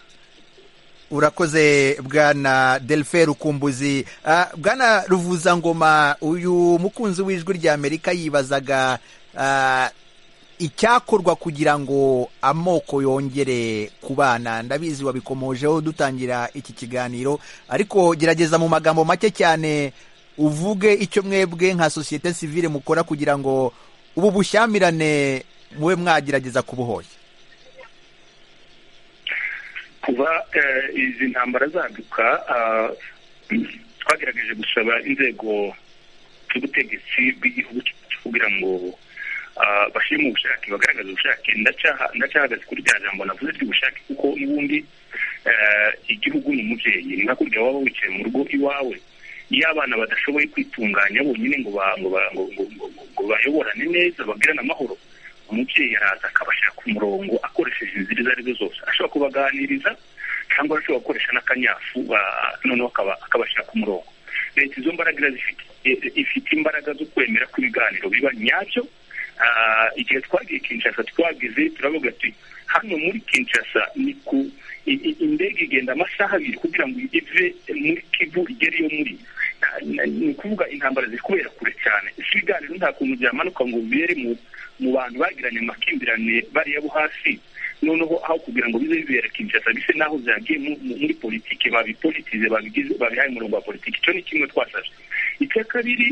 Urakoze bwana Delphin Rukumbuzi. Uh, bwana Ruvuzangoma, uyu mukunzi w'ijwi rya Amerika yibazaga uh, icyakorwa kugira ngo amoko yongere kubana. Ndabizi wabikomojeho dutangira iki kiganiro, ariko gerageza mu magambo make cyane uvuge icyo mwebwe nka societe civile mukora kugira ngo ubu bushyamirane mube mwagerageza kubuhoya. Kuba izi ntambara zaduka, twagerageje gusaba inzego z'ubutegetsi bw'igihugu kugira ngo bashyire mu bushake, bagaragaza ubushake. Ndacyahagaze kuri rya jambo navuze ry'ubushake, kuko n'ubundi igihugu ni umubyeyi. Ni nka kurya waba wicaye mu rugo iwawe, iyo abana badashoboye kwitunganya bonyine ngo ngo bayoborane neza bagirane amahoro, umubyeyi araza akabashyira ku murongo akoresheje inzira izo arizo zose. Ashobora kubaganiriza cyangwa ashobora gukoresha n'akanyafu, noneho akabashyira ku murongo. Leta izo mbaraga ifite imbaraga zo kwemera ko ibiganiro biba nyabyo. Igihe twagiye Kinshasa twagize turavuga ati hano muri Kinshasa ni ku indege igenda amasaha abiri kugira ngo ive muri Kivu igere iyo muri. Ni ukuvuga intambara ziri kubera kure cyane. Ibiganiro nta kuntu byamanuka ngo bibere mu mu bantu bagiranye amakimbirane bariya bo hasi, noneho aho kugira ngo bize bibera Kinshasa bise naho zagiye muri politike, babipolitize babigize babihaye umurongo wa politike. Icyo ni kimwe twasabye. Icya kabiri,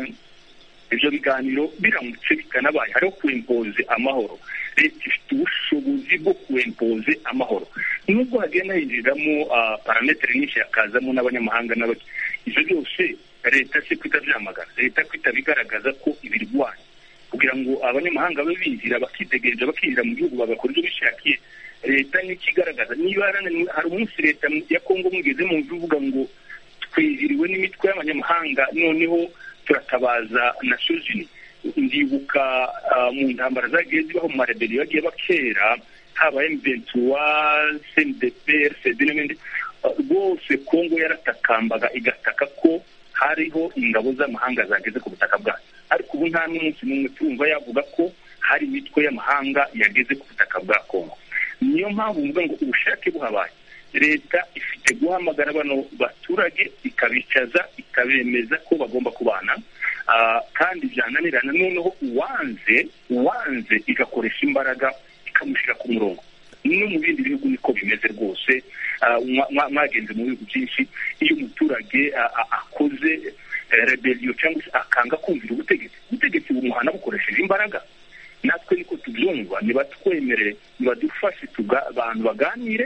ibyo biganiro biramutse bikanabaye hariho kwempoze amahoro. Leta ifite ubushobozi bwo kwempoze amahoro, nubwo hagenda hinjiriramo parametere nyinshi hakazamo n'abanyamahanga n'abaki. Ibyo byose leta se kwitabyamagana, leta kwitabigaragaza ko ibirwanya, kugira ngo abanyamahanga babe binjira bakitegereza bakinjira mu gihugu bagakora ibyo bishakiye. Leta n'ikigaragaza niba hari umunsi leta ya Kongo mugeze mu bivuga ngo twiziriwe n'imitwe y'abanyamahanga noneho turatabaza na Suzini. Ndibuka mu ntambara zagiye zibaho mu marebeli yagiye bakera, haba M vingt-trois, C N D P, R C D n'ibindi, rwose Kongo yaratakambaga igataka ko hariho ingabo z'amahanga zageze ku butaka bwayo. Ariko ubu nta n'umunsi n'umwe turumva yavuga ko hari imitwe y'amahanga yageze ku butaka bwa Kongo. Niyo mpamvu mvuga ngo ubushake buhabaye, leta ifite guhamagara bano baturage ikabicaza ikabemeza ko bagomba kubana, kandi byananirana noneho uwanze uwanze igakoresha imbaraga ikamushyira ku murongo. No mu bindi bihugu niko bimeze rwose. Mwagenze mu bihugu byinshi, iyo umuturage akoze rebellion cyangwa se akanga kumvira ubutegetsi, ubutegetsi bumuhana bukoresheje imbaraga. Natwe niko tubyumva, nibatwemerere nibadufashe abantu baganire,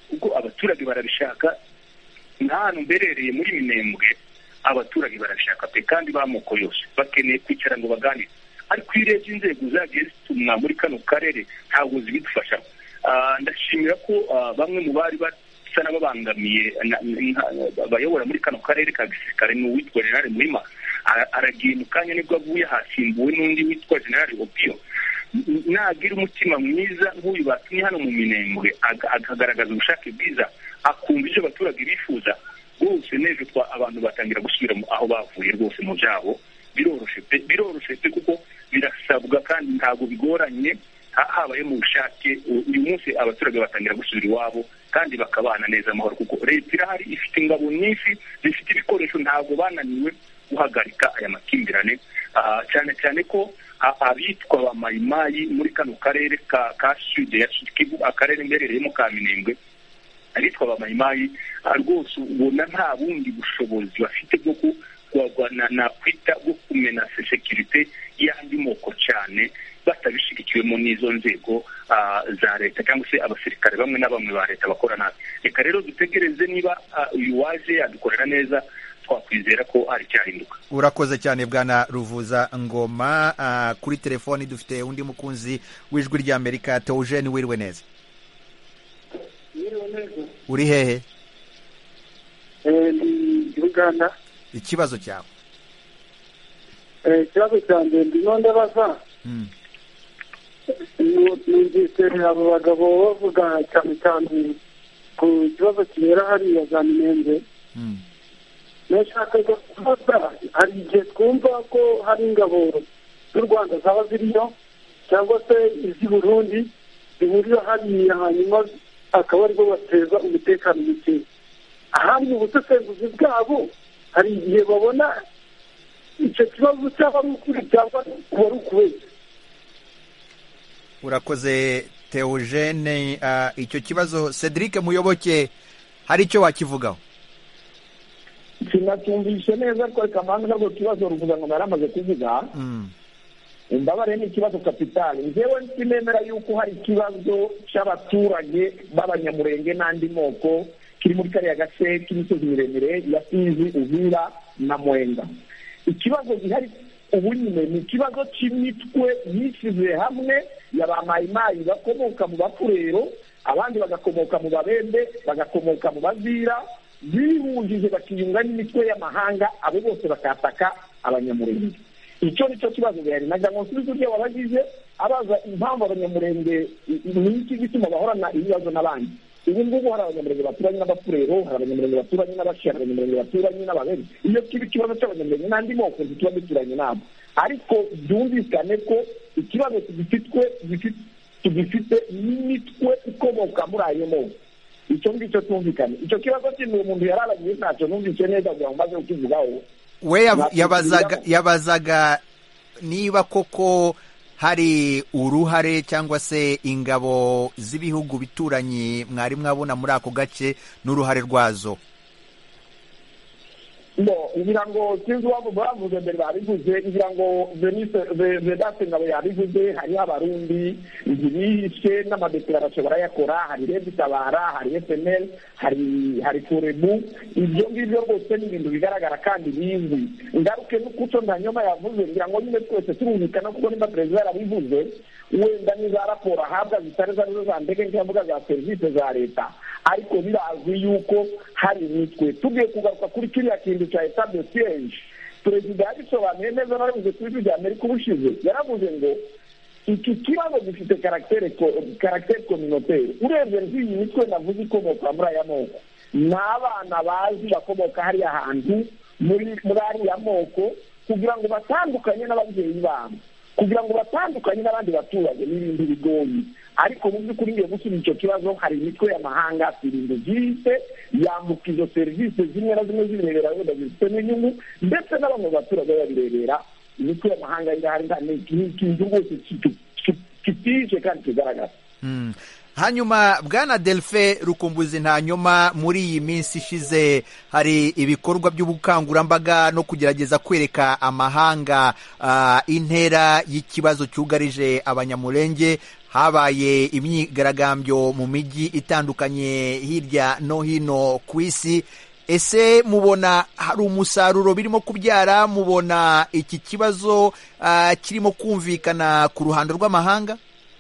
kuko abaturage barabishaka. N'ahantu mberereye muri Minembwe abaturage barabishaka pe, kandi b'amoko yose bakeneye kwicara ngo baganire, ariko iyo urebye inzego zagiye zitumwa muri kano karere ntabwo zibidufasha. Ndashimira ko bamwe mu bari basa n'ababangamiye abayobora muri kano karere ka gisirikare n'uwitwa General Muhima aragiye mu kanya nibwo avuye, hasimbuwe n'undi witwa General Opio. Nagira umutima mwiza nk'uyu batumye hano mu Minembwe akagaragaza ubushake bwiza, akumva ibyo abaturage bifuza rwose, n'ejo abantu batangira gusubira aho bavuye rwose mu byabo. Biroroshe pe, biroroshe pe kuko birasabwa kandi ntabwo bigoranye, habaye mu bushake. Uyu munsi abaturage batangira gusubira iwabo kandi bakabana neza amahoro, kuko leta irahari, ifite ingabo nyinshi, zifite ibikoresho, ntabwo bananiwe guhagarika aya makimbirane. Cyane cyane ko abitwa ba mayimayi muri kano karere ka ka Sud ya Kivu, akarere mberereyemo ka Minembwe, abitwa ba mayimayi rwose ubona nta bundi bushobozi bafite bwo kurwana na kwita bwo kumena security y'andi moko cyane, batabishigikiwemo n'izo nzego za leta cyangwa se abasirikare bamwe na bamwe ba leta bakora nabi. Reka rero dutegereze niba uyu waje yadukorera neza, twakwizera ko hari cyahinduka. Urakoze cyane bwana Ruvuza Ngoma. Uh, kuri telefoni dufite undi mukunzi w'ijwi rya Amerika, Theogene, wiriwe neza? Uri hehe? Eh, ndi Uganda. Ikibazo cyawe? Eh, ikibazo cyanjye ndimo ndabaza. Mm. Numvise abo bagabo bavuga cyane cyane ku kibazo kibera hariya za Minembwe. Mm. Nashaka kubaza, hari igihe twumva ko hari ingabo z'u Rwanda zaba ziriyo cyangwa se iz'i Burundi zihurira hariya, hanyuma akaba aribo bateza umutekano muke. Ahandi mu busesenguzi bwabo hari igihe babona icyo kibazo cyaba ari ukuri cyangwa kuba ari ukubeshya. Urakoze Theogene. Uh, icyo kibazo Cedric Muyoboke hari icyo wakivugaho? Sinatumvise neza ariko kamanga nabwo kibazo Ruvuza ngo naramaze kuvuga. Mm. Imbabare ni kibazo kapitali. Njewe nsimemera yuko hari ikibazo cy'abaturage b'abanyamurenge n'andi moko kiri muri kariya gace k'imisozi miremire ya Fizi, Uvira na Mwenga. Ikibazo gihari ubu nyine ni ikibazo cy'imitwe yishize hamwe y'abamayimayi bakomoka mu Bafurero, abandi bagakomoka mu Babembe, bagakomoka mu Bazira, bihujije bakiyunga n'imitwe y'amahanga, abo bose bakataka abanyamurenge. Icyo nicyo kibazo gihari. Nagira ngo nsubize ibyo wabagize abaza impamvu abanyamurenge n'iki gituma bahorana ibibazo n'abandi. Ubu ngubu hari abanyamurenge baturanye n'Abafurero, hari abanyamurenge baturanye n'Abashi, hari abanyamurenge baturanye n'Ababembe. Iyo kiba ikibazo cy'abanyamurenge n'andi moko tuba duturanye nabo, ariko byumvikane ko ikibazo tugifitwe tugifite n'imitwe ikomoka muri ayo moko. Icyo ngicyo tumvikane. Icyo kibazo cy'uwo muntu yararagiye ntacyo numvise neza kugira ngo maze kukivugaho. We yabazaga yabazaga niba koko hari uruhare cyangwa se ingabo z'ibihugu bituranyi mwari mwabona muri ako gace n'uruhare rwazo. No, ngira ngo sinzi wabo bavuze mbere babivuze, ngira ngo Venise Vedase ngabo yabivuze, hari abarundi ngirishe n'amadeklarasiyo barayakora, hari Redi Tabara, hari F N L, hari hari Forebu. Ibyo ngibyo rwose ni ibintu bigaragara kandi bizwi. Ngaruke n'ukuco Ndanyoma yavuze, ngira ngo nyine twese turumvikana kuko nimba perezida yarabivuze, wenda niza raporo ahabwa zitari zarizo za ndege nk'imbuga za serivisi za leta, ariko birazwi yuko hari imitwe. Tugiye kugaruka kuri kiriya kintu cya etat de siege, perezida yabisobanuye neza, naravuze kuri ijwi rya Amerika ubushize, yaravuze ngo iki kibazo gifite caractère caractère communautaire. Urebye nk'iyi mitwe navuze ikomoka muri aya moko, n'abana bazi bakomoka hariya hantu muri muri ariya moko, kugira ngo batandukanye n'ababyeyi babo, kugira ngo batandukanye n'abandi baturage n'ibindi bigoyi. Ariko mu by'ukuri ngiye gusubiza icyo kibazo, hari imitwe y'amahanga irinda byise yambuka izo serivisi zimwe na zimwe zibirebera wenda zifite n'inyungu, ndetse n'abamwe baturage babirebera. Imitwe y'amahanga irahari kandi ikintu rwose kitije kandi kigaragara. Hanyuma bwana Delphin Rukumbuzi Ntanyoma, muri iyi minsi ishize hari ibikorwa by'ubukangurambaga no kugerageza kwereka amahanga uh, intera y'ikibazo cyugarije abanyamurenge habaye imyigaragambyo mu mijyi itandukanye hirya no hino ku isi. Ese mubona hari umusaruro birimo kubyara? Mubona iki kibazo uh, kirimo kumvikana ku ruhando rw'amahanga?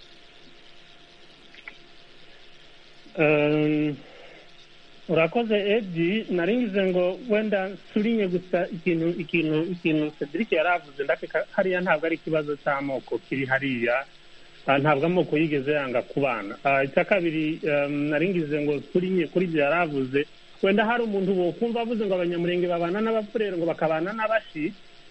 Um, urakoze Edi, naringize ngo wenda surinye gusa ikintu ikintu ikintu Cedric yaravuze, ndakeka hariya ntabwo ari ikibazo cy'amoko kiri hariya, ntabwo amoko yigeze yanga kubana. Icya kabiri naringize ngo surinye kuri ibyo yaravuze, wenda hari umuntu wo kumva avuze ngo abanyamurenge babana n'abapfurero ngo bakabana n'abashi,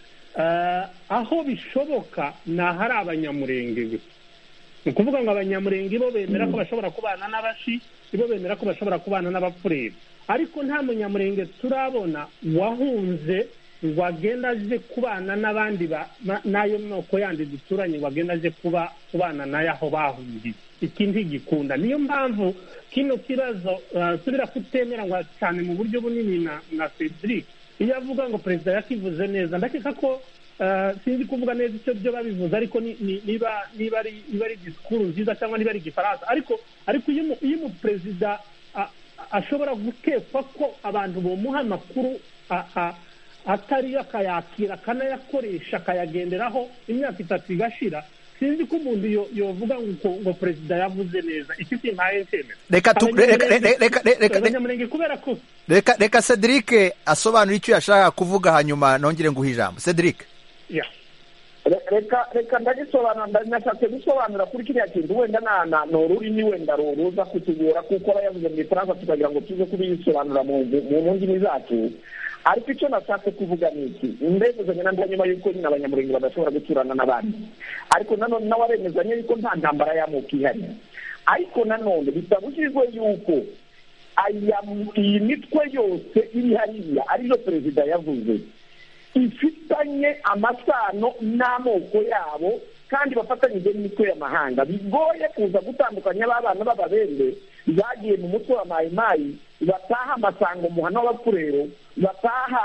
aho bishoboka nahari abanyamurenge gusa. Ni ukuvuga ngo abanyamurenge bo bemera ko bashobora kubana n'abashi, ibo bemera ko bashobora kubana n'abapfurero, ariko nta munyamurenge turabona wahunze ngo agenda aje kubana n'abandi n'ayo moko yandi duturanye, ngo agenda aje kuba kubana nayo aho bahungiye. Iki ntigikunda. Niyo mpamvu kino kibazo subira kutemera ngo cyane mu buryo bunini na na Cedric iyo avuga ngo perezida yakivuze neza, ndakeka ko sinzi kuvuga neza icyo byo babivuze, ariko niba niba ari niba ari disikuru nziza cyangwa niba ari igifaransa, ariko ariko iyo iyo umuperezida ashobora gukekwa ko abantu bomuha amakuru atari akayakira akanayakoresha akayagenderaho imyaka itatu igashira, sinzi ko umuntu yovuga ngo ngo perezida yavuze neza. Iki kimpaye nteme reka reka reka abanyamurenge kubera ko reka reka Cedric asobanura icyo yashaka kuvuga, hanyuma nongere nguhe ijambo. Cedric. Yeah. reka reka ndagisobanura, ndashatse gusobanura kuri kiriya kintu wenda na n'ururimi wenda ruza kutugora kuko abayavuze mu Gifaransa tukagira ngo tuze kubisobanura mu mu ndimi zacu, ariko icyo nashatse kuvuga ni iki: ndemezanya na ndanyuma yuko nyine abanyamurenge badashobora guturana n'abandi, ariko nanone nawe aremezanya yuko nta ntambara y'amoko ihari, ariko nanone bitabujijwe yuko iyi mitwe yose iri hariya ariyo perezida yavuze ifitanye amasano n'amoko yabo kandi bafatanyije n'imitwe y'amahanga. Bigoye kuza gutandukanya abana b'ababende bagiye mu mutwe wa mayimayi, bataha amasango muhana w'abapfurero, bataha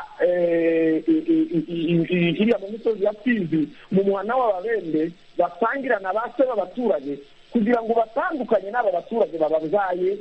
iriya mu misozi ya Fizi mu muhana w'ababende, basangirana base b'abaturage kugira ngo batandukanye n'aba baturage bababyaye.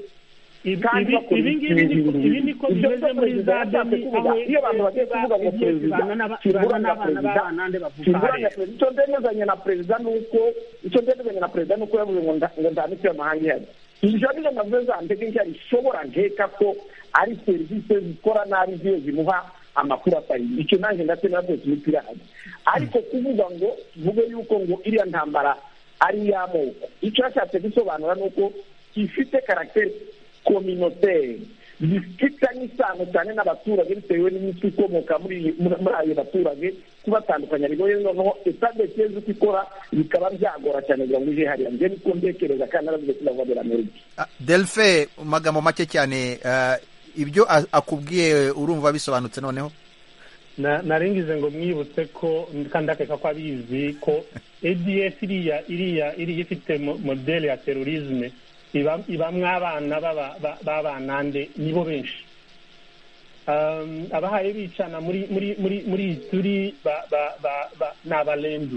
ibi ngibi niko bimeze muri za demi, aho iyo abantu bagiye kuvuga ngo perezida n'abana b'abanande bavuga hariya. Icyo ndemezanya na perezida nuko icyo ndemezanya na perezida nuko yavuze ngo nta mitwe y'amahanga ihari. Ijyo nizo navuze za ndege nshya rishobora nkeka ko ari serivisi zikora nabi ziyo zimuha amakuru atari. Icyo nanjye ndetse na byose imipira hano, ariko kuvuga ngo tuvuge yuko ngo iriya ntambara ari iy'amoko, icyo yashatse gusobanura nuko ifite karagiteri communautaire bifitanye isano cyane n'abaturage bitewe n'imitwe ikomoka muri muri ayo baturage, kubatandukanya bigoye. Noneho etade cyeze uko ikora bikaba byagora cyane kugira ngo uje hariya. Njye niko ndekereza kandi naravuze ko ndavugana Amerika. Delphin, magambo make cyane, ibyo akubwiye urumva bisobanutse noneho? naringize ngo mwibutse ko kandi akeka ko abizi ko A D F iriya iriya iriya ifite modele ya terorisme iba ibamwe abana b'abanande nibo benshi, abahaye bicana muri muri muri muri turi n'abalendu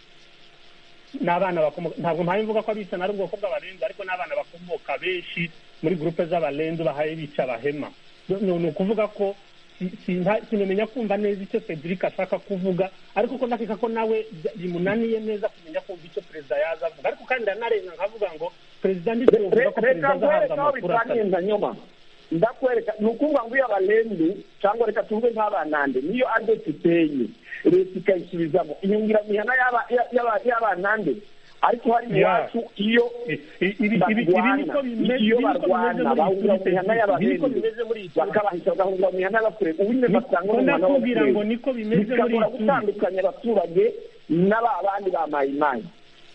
n'abana bakomoka, ntabwo mpaye mvuga ko abicana ari ubwoko bw'abalendu, ariko n'abana bakomoka benshi muri groupe z'abalendu bahaye bica abahema. Ni ukuvuga ko sinamenya kumva neza icyo Cedric ashaka kuvuga, ariko ko ndakeka ko nawe bimunaniye neza kumenya kumva icyo perezida yaza avuga, ariko kandi ndanarenga nkavuga ngo perezida ndi kuvuga ko perezida azahabwa amakuru atari. Ndakwereka ni ukuvuga ngo iyo abalendu cyangwa reka tuvuge nk'abanande niyo adeti iteye leta ikayisubizamo inyungiramihana y'abanande, ariko hari iwacu iyo barwana iyo barwana bahungira mu mihana y'abalendu bakabahita bagahungira mu mihana y'abapfurero, ubundi basanga mu mihana y'abapfurero bikabura gutandukanya abaturage n'abandi ba mayimayi.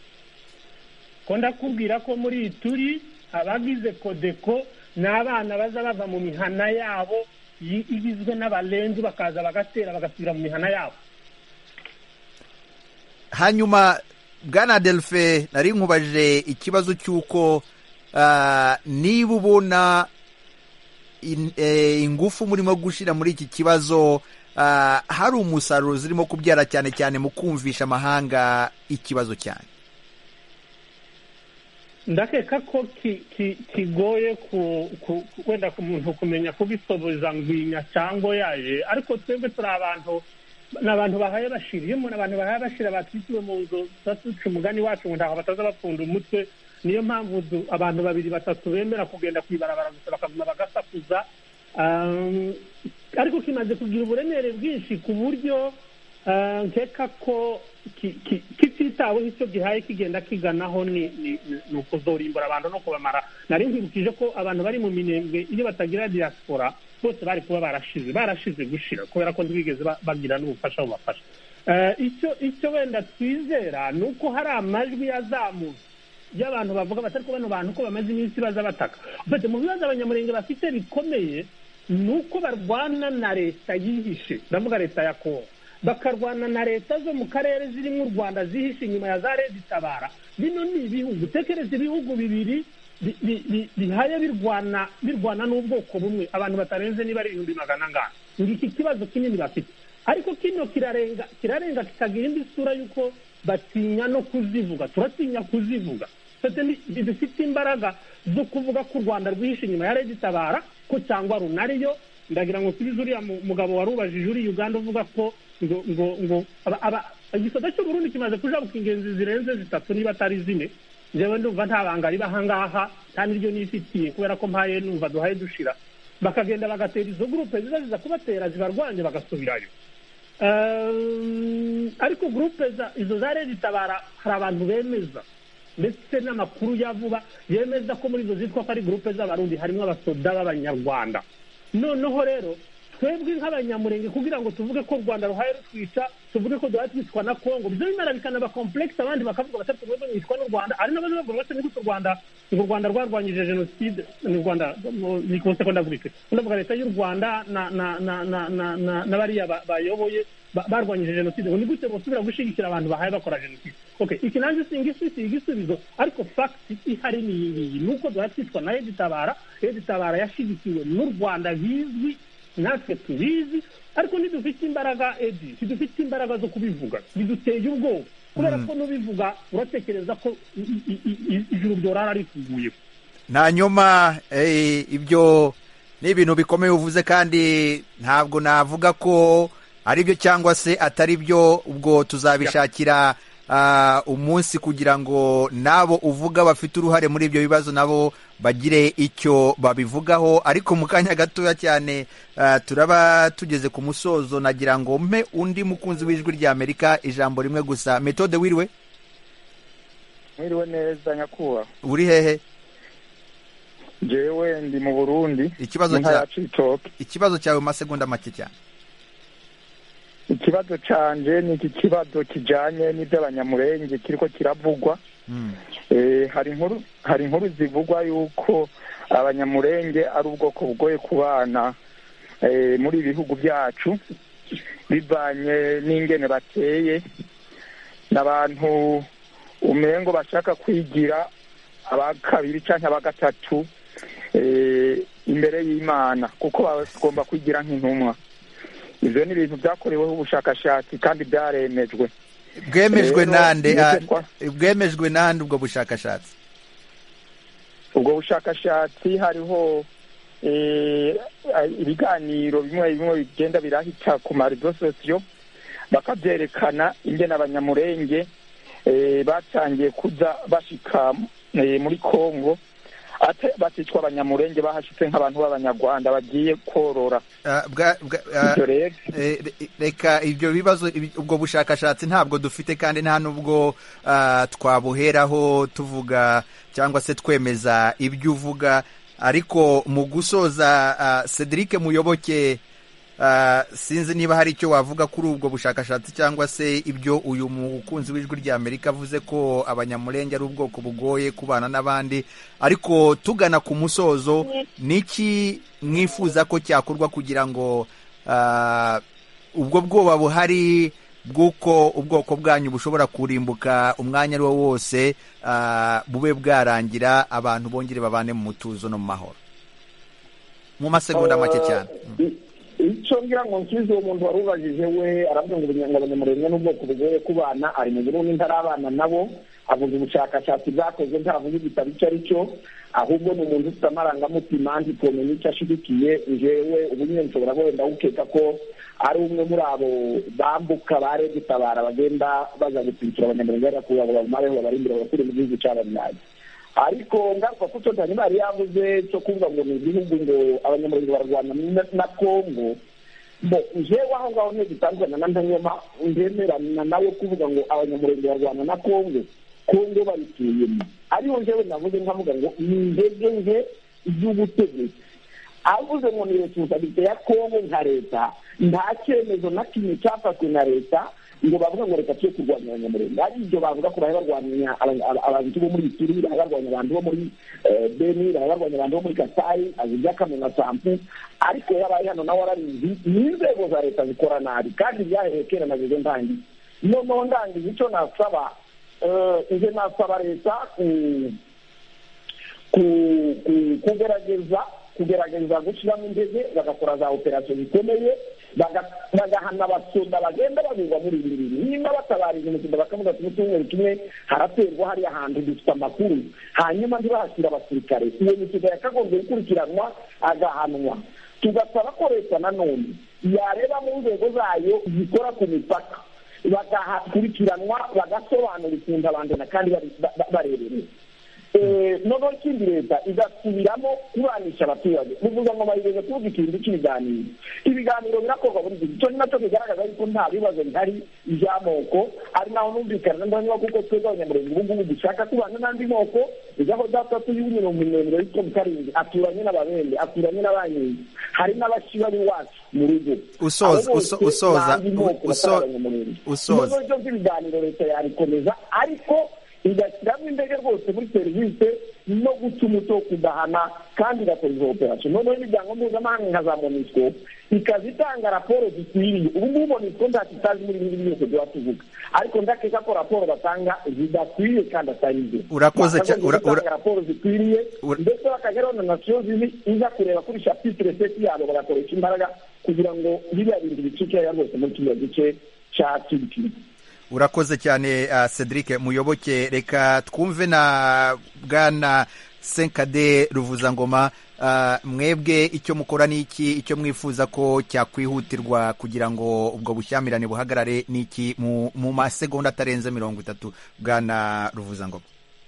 Ko ndakubwira ko muri turi abagize kodeko n'abana baza bava mu mihana yabo igizwe n'abalendu bakaza bagatera bagasubira mu mihana yabo. Hanyuma Bwana Delphin, nari nkubajije ikibazo cy'uko niba ubona ingufu murimo gushyira muri iki kibazo hari umusaruro zirimo kubyara cyane cyane mu kumvisha amahanga ikibazo cyane. ndakeka ko kigoye wenda ku muntu kumenya kubisoboza ngwinya cyangwa yaje, ariko twebwe turi abantu ni abantu bahaye bashira. iyo umuntu abantu bahaye bashira batwitiwe mu nzu batuca umugani wacu ngo ntaho bataza bapfunda umutwe. niyo mpamvu abantu babiri batatu bemera kugenda kwibarabara gusa bakaguma bagasakuza, ariko kimaze kugira uburemere bwinshi ku buryo nkeka ko kititaweho icyo gihaye kigenda kiganaho ni ukuzorimbura abantu no kubamara. nari nkwibukije ko abantu bari mu minembwe iyo batagira diaspora bose bari kuba barashize barashize gushira kubera ko ntibigeze bagira n'ubufasha bubafasha. icyo icyo wenda twizera ni uko hari amajwi yazamutse y'abantu bavuga batari ko bano bantu ko bamaze iminsi baza bataka. ufite mu bibazo abanyamurenge bafite bikomeye ni uko barwana na leta yihishe, ndavuga leta ya Kongo, bakarwana na leta zo mu karere zirimo u Rwanda zihishe inyuma ya za Redi Tabara. bino ni ibihugu, tekereza ibihugu bibiri bihaye birwana birwana n'ubwoko bumwe, abantu batarenze niba ari ibihumbi magana ngana. ngiki kibazo kinini bafite, ariko kino kirarenga kirarenga kikagira indi sura y'uko batinya no kuzivuga. turatinya kuzivuga, dufite imbaraga zo kuvuga ko u Rwanda rwihishe inyuma ya Redi Tabara ko cyangwa runariyo. ndagira ngo tubize uriya mugabo warubajije uri Uganda uvuga ko ngo ngo ngo igisoda cy'u Burundi kimaze kujabuka ingenzi zirenze zitatu niba atari zine. njyewe ndumva nta banga riba ahangaha kandi iryo nifitiye kubera ko mpaye numva duhaye dushira, bakagenda bagatera izo gurupe ziza ziza kubatera zibarwanya bagasubirayo. ariko gurupe izo za Redi Tabara hari abantu bemeza ndetse n'amakuru ya vuba yemeza ko muri izo zitwa ko ari gurupe z'abarundi harimo abasoda b'abanyarwanda. noneho rero twebwe nk'abanyamurenge kugira ngo tuvuge ko u Rwanda ruhaye rutwica, tuvuge ko duhaye twicwa na Kongo, byo bimara bikanaba complex. abandi bakavuga batatu twebwe mwicwa n'u Rwanda, ari n'abandi bavuga bati n'u Rwanda u Rwanda rwarwanyije jenoside. n'u Rwanda ni ko sekondari bwite ndavuga leta y'u Rwanda na na na na n'abariya bayoboye barwanyije jenoside. ni gute bosubira gushigikira abantu bahaye bakora jenoside? okay, iki nanjye singisubizo igisubizo, ariko fact ihari ni iyi, nuko duhaye twicwa na Redi Tabara. Redi Tabara yashigikiwe n'u Rwanda bizwi, natwe tubizi, ariko ntidufite imbaraga edi ntidufite imbaraga zo kubivuga, biduteye ubwoba kubera ko nubivuga uratekereza ko ijuru ryorara rikuguye. nta nyuma ibyo ni ibintu bikomeye uvuze, kandi ntabwo navuga ko ari byo cyangwa se atari byo. ubwo tuzabishakira umunsi kugira ngo nabo uvuga bafite uruhare muri ibyo bibazo nabo bagire icyo babivugaho. ariko mu kanya gatoya cyane turaba tugeze ku musozo, nagira ngo mpe undi mukunzi w'ijwi rya Amerika ijambo rimwe gusa. Methode, wiriwe? Mwiriwe neza nyakubahwa. uri hehe? jewe ndi mu Burundi. ikibazo cya ikibazo cyawe mu masegonda make cyane. ikibazo canje ni iki kibazo kijanye n'iby'abanyamurenge kiriko kiravugwa. hari inkuru hari inkuru zivugwa yuko abanyamurenge ari ubwoko bugoye kubana muri ibihugu byacu bivanye n'ingene bateye, n'abantu umengo bashaka kwigira abakabiri cyangwa abagatatu imbere y'Imana kuko bagomba kwigira nk'intumwa. Ivyo ni ibintu byakoreweho ubushakashatsi kandi byaremejwe. bwemejwe nande bwemejwe nande ubwo bushakashatsi? ubwo bushakashatsi hariho ibiganiro bimwe bimwe bigenda birahita ku marezo sosiyo bakabyerekana ingene abanyamurenge batangiye kuza bashika muri Kongo, baticwa abanyamurenge bahashitse nk'abantu b'abanyarwanda bagiye korora. reka ibyo bibazo ubwo bushakashatsi ntabwo dufite, kandi nta nubwo twabuheraho tuvuga cyangwa se twemeza ibyo uvuga. ariko mu gusoza, Cedric Muyoboke, sinzi niba hari icyo wavuga kuri ubwo bushakashatsi cyangwa se ibyo uyu mukunzi w'ijwi rya Amerika avuze ko abanyamurenge ari ubwoko bugoye kubana n'abandi. ariko tugana ku musozo, niki mwifuza ko cyakorwa kugira ngo ubwo bwoba buhari bw'uko ubwoko bwanyu bushobora kurimbuka umwanya ari wo wose bube bwarangira, abantu bongere babane mu mutuzo no mu mahoro? mu masegonda make cyane. icyo ngira ngo nsubize uwo muntu warubajije we aravuga ngo abanyamurenge n'ubwoko bugoye kubana, ari mu Burundi ntarabana nabo, avuga ubushakashatsi bwakozwe ntavuga igitabo icyo ari cyo, ahubwo ni umuntu ufite amarangamutima nzi kumenya icyo ashyigikiye. njyewe ubu nyine nshobora wenda gukeka ko ari umwe muri abo bambuka bare gutabara bagenda baza gupimira abanyamurenge kugira ngo bamumareho babarindire bakure mu gihugu cy'abanyamurenge. ariko ngaruka ko cyo ntari bari yavuze cyo kuvuga ngo ni igihugu ngo abanyamurenge barwana na Kongo, bo jewe aho ngaho ntibitandukana na Ntanyoma ndemerana nawe kuvuga ngo abanyamurenge barwana na Kongo, Kongo bayituyemo. ariho jewe navuze nkavuga ngo ni indege nke z'ubutegetsi. avuze ngo ni responsabilité ya Kongo nka leta, nta cyemezo na kimwe cyafashwe na leta ngo bavuga ngo reka cyo kurwanya abanyamurenge. ari ibyo bavuga ko barwanya abantu bo muri Ituri, barwanya abantu bo muri Beni, barwanya abantu bo muri Kasai, azijya kamena sampu. ariko yabaye hano nawe arabizi n'inzego za leta zikora nabi kandi byahereye kera na bizo ndangi. noneho ndangiza icyo nasaba, ije nasaba leta kugerageza kugerageza gushyiramo indege bagakora za operasiyo zikomeye, bagahana abasoda bagenda banyurwa muri ibi bintu. niba batabariza umusoda bakavuga ati mu cyumweru kimwe haraterwa hariya hantu dufite amakuru, hanyuma ntibahashyira abasirikare, iyo misoda yakagombye gukurikiranwa agahanwa. tugasaba ko leta nanone yareba mu nzego zayo zikora ku mipaka bagakurikiranwa, bagasobanura ukuntu abantu kandi barebereye. noneho ikindi leta igasubiramo kubanisha abaturage. bivuga ngo bayigeze kuvuga ikintu cy'ibiganiro. ibiganiro birakorwa buri gihe, icyo ni nacyo kigaragaza yuko nta bibazo bihari by'amoko. ari naho numvikana ndanywa kuko twebwe abanyamurenge ubu ngubu dushaka kubana n'andi moko. izaho data tuy'ubu mirongo irindwi yitwa Mukarinzi aturanye n'Ababembe, aturanye n'Abanyinzi, hari n'Abashiba b'iwacu mu rugo. usoza usoza usoza ibyo by'ibiganiro leta yabikomeza, ariko igashyiramo indege rwose muri serivisi no guca umuco wo kudahana kandi igakora izo operasiyo. noneho imiryango mpuzamahanga nka za MONUSCO ikaza itanga raporo zikwiriye. ubu ngubu MONUSCO ntacyo itazi muri ibi byose tuba tuvuga, ariko ndakeka ko raporo batanga zidakwiye kandi atari byo. urakoze cyane. Batanga raporo zikwiriye ndetse bakageraho na nasiyo zibi iza kureba kuri chapitre sept yabo, bagakoresha imbaraga kugira ngo biriya bintu bicike rwose muri kiriya gice cya Kivu. urakoze cyane uh, Cedric Muyoboke. reka twumve na bwana Senkade Ruvuzangoma. uh, mwebwe icyo mukora n'iki, icyo mwifuza ko cyakwihutirwa kugira ngo ubwo bushyamirane buhagarare n'iki mu, mu masegonda atarenze mirongo itatu? bwana Ruvuzangoma.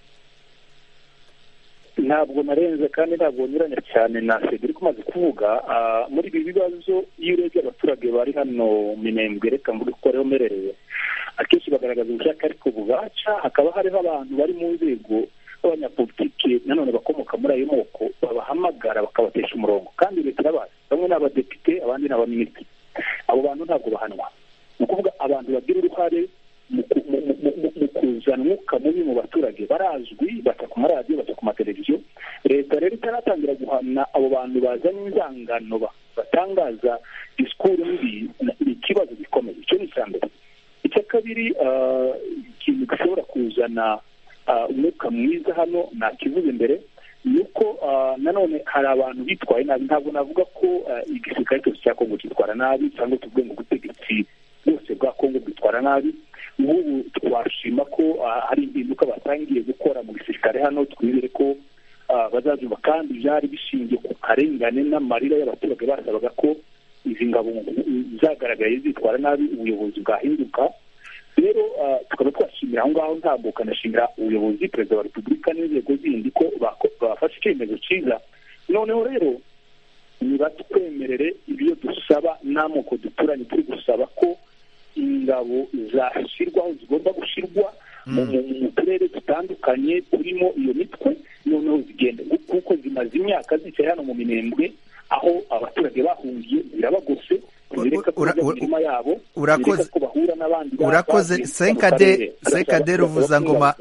ntabwo narenze kandi ntabwo nyuranye cyane na Cedric umaze kuvuga. muri ibi bibazo iyo urebye abaturage bari hano Minembwe, reka mvuge ko ariho merereye, akenshi bagaragaza ubushake ariko bugaca. hakaba hariho abantu bari mu nzego b'abanyapolitike nanone bakomoka muri ayo moko, babahamagara bakabatesha umurongo kandi leta irabazi. bamwe ni abadepite, abandi ni abaminisitiri. abo bantu ntabwo bahanwa. ni ukuvuga abantu bagira uruhare mu kuzana umwuka mubi mu baturage barazwi, baca ku maradiyo, baca ku mateleviziyo. leta rero itaratangira guhana abo bantu bazanye inzangano batangaza disikuru mbi, ni ikibazo gikomeye. icyo ni icya mbere. icya kabiri, ikintu gishobora kuzana umwuka mwiza hano nakivuze imbere, ni uko nanone hari abantu bitwaye nabi. ntabwo navuga ko igisirikare cyose cya Kongo gitwara nabi cyangwa tuvuge ngo ubutegetsi bwose bwa Kongo bwitwara nabi. ubu twashima ko hari impinduka batangiye gukora mu gisirikare hano, twizere ko bazazuba kandi byari bishingiye ku karengane n'amarira y'abaturage basabaga ko izi ngabo zagaragaye zitwara nabi ubuyobozi bwahinduka. rero tukaba twashimira aho ngaho, ntabwo kanashimira ubuyobozi, perezida wa repubulika n'inzego zindi ko bafashe icyemezo cyiza. noneho rero nibatwemerere ibyo dusaba n'amoko duturanye, turi gusaba ko ingabo zashyirwaho zigomba gushyirwa mu turere dutandukanye turimo iyo mitwe, noneho zigenda kuko zimaze imyaka zicaye hano mu Minembwe aho abaturage bahungiye, zirabagose, zireka kuja mu mirima yabo, zireka ko bahura n'abandi. urakoze Senkade Senkade Ruvuzangoma.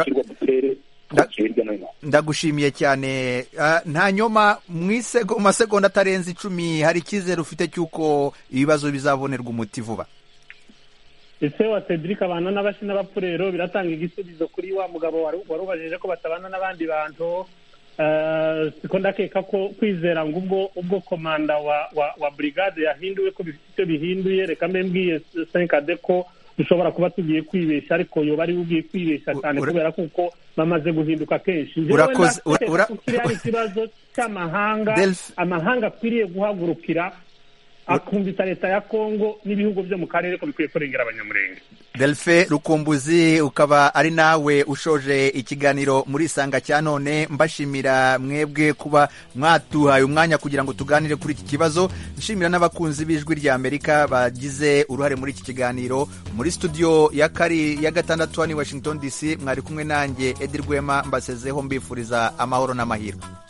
ndagushimiye cyane. nta nyoma mu masegonda atarenze icumi, hari icyizere ufite cy'uko ibibazo bizabonerwa umuti vuba? ese wa Cedric abana n'abashi n'abapfurero biratanga igisubizo kuri wa mugabo warubajije ko batabana n'abandi bantu. siko ndakeka ko kwizera ngo ubwo ubwo komanda wa wa, wa brigade yahinduwe ko bifite bihinduye. reka mbwiye Senkade ko dushobora kuba tugiye kwibeshya ariko yoba ari ugiye kwibeshya cyane kubera kuko bamaze guhinduka kenshi urakoze ari ikibazo cy'amahanga amahanga akwiriye guhagurukira akumvisa leta ya Kongo n'ibihugu byo mu karere ko bikwiye kurengera abanyamurenge. Delphin Rukumbuzi, ukaba ari nawe ushoje ikiganiro muri Isanga cya none, mbashimira mwebwe kuba mwatuhaye umwanya kugira ngo tuganire kuri iki kibazo. Nshimira n'abakunzi b'Ijwi rya Amerika bagize uruhare muri iki kiganiro. Muri studio ya kari ya gatandatu hano i Washington D C mwari kumwe nanjye Edi Rwema, mbasezeho mbifuriza amahoro n'amahirwe.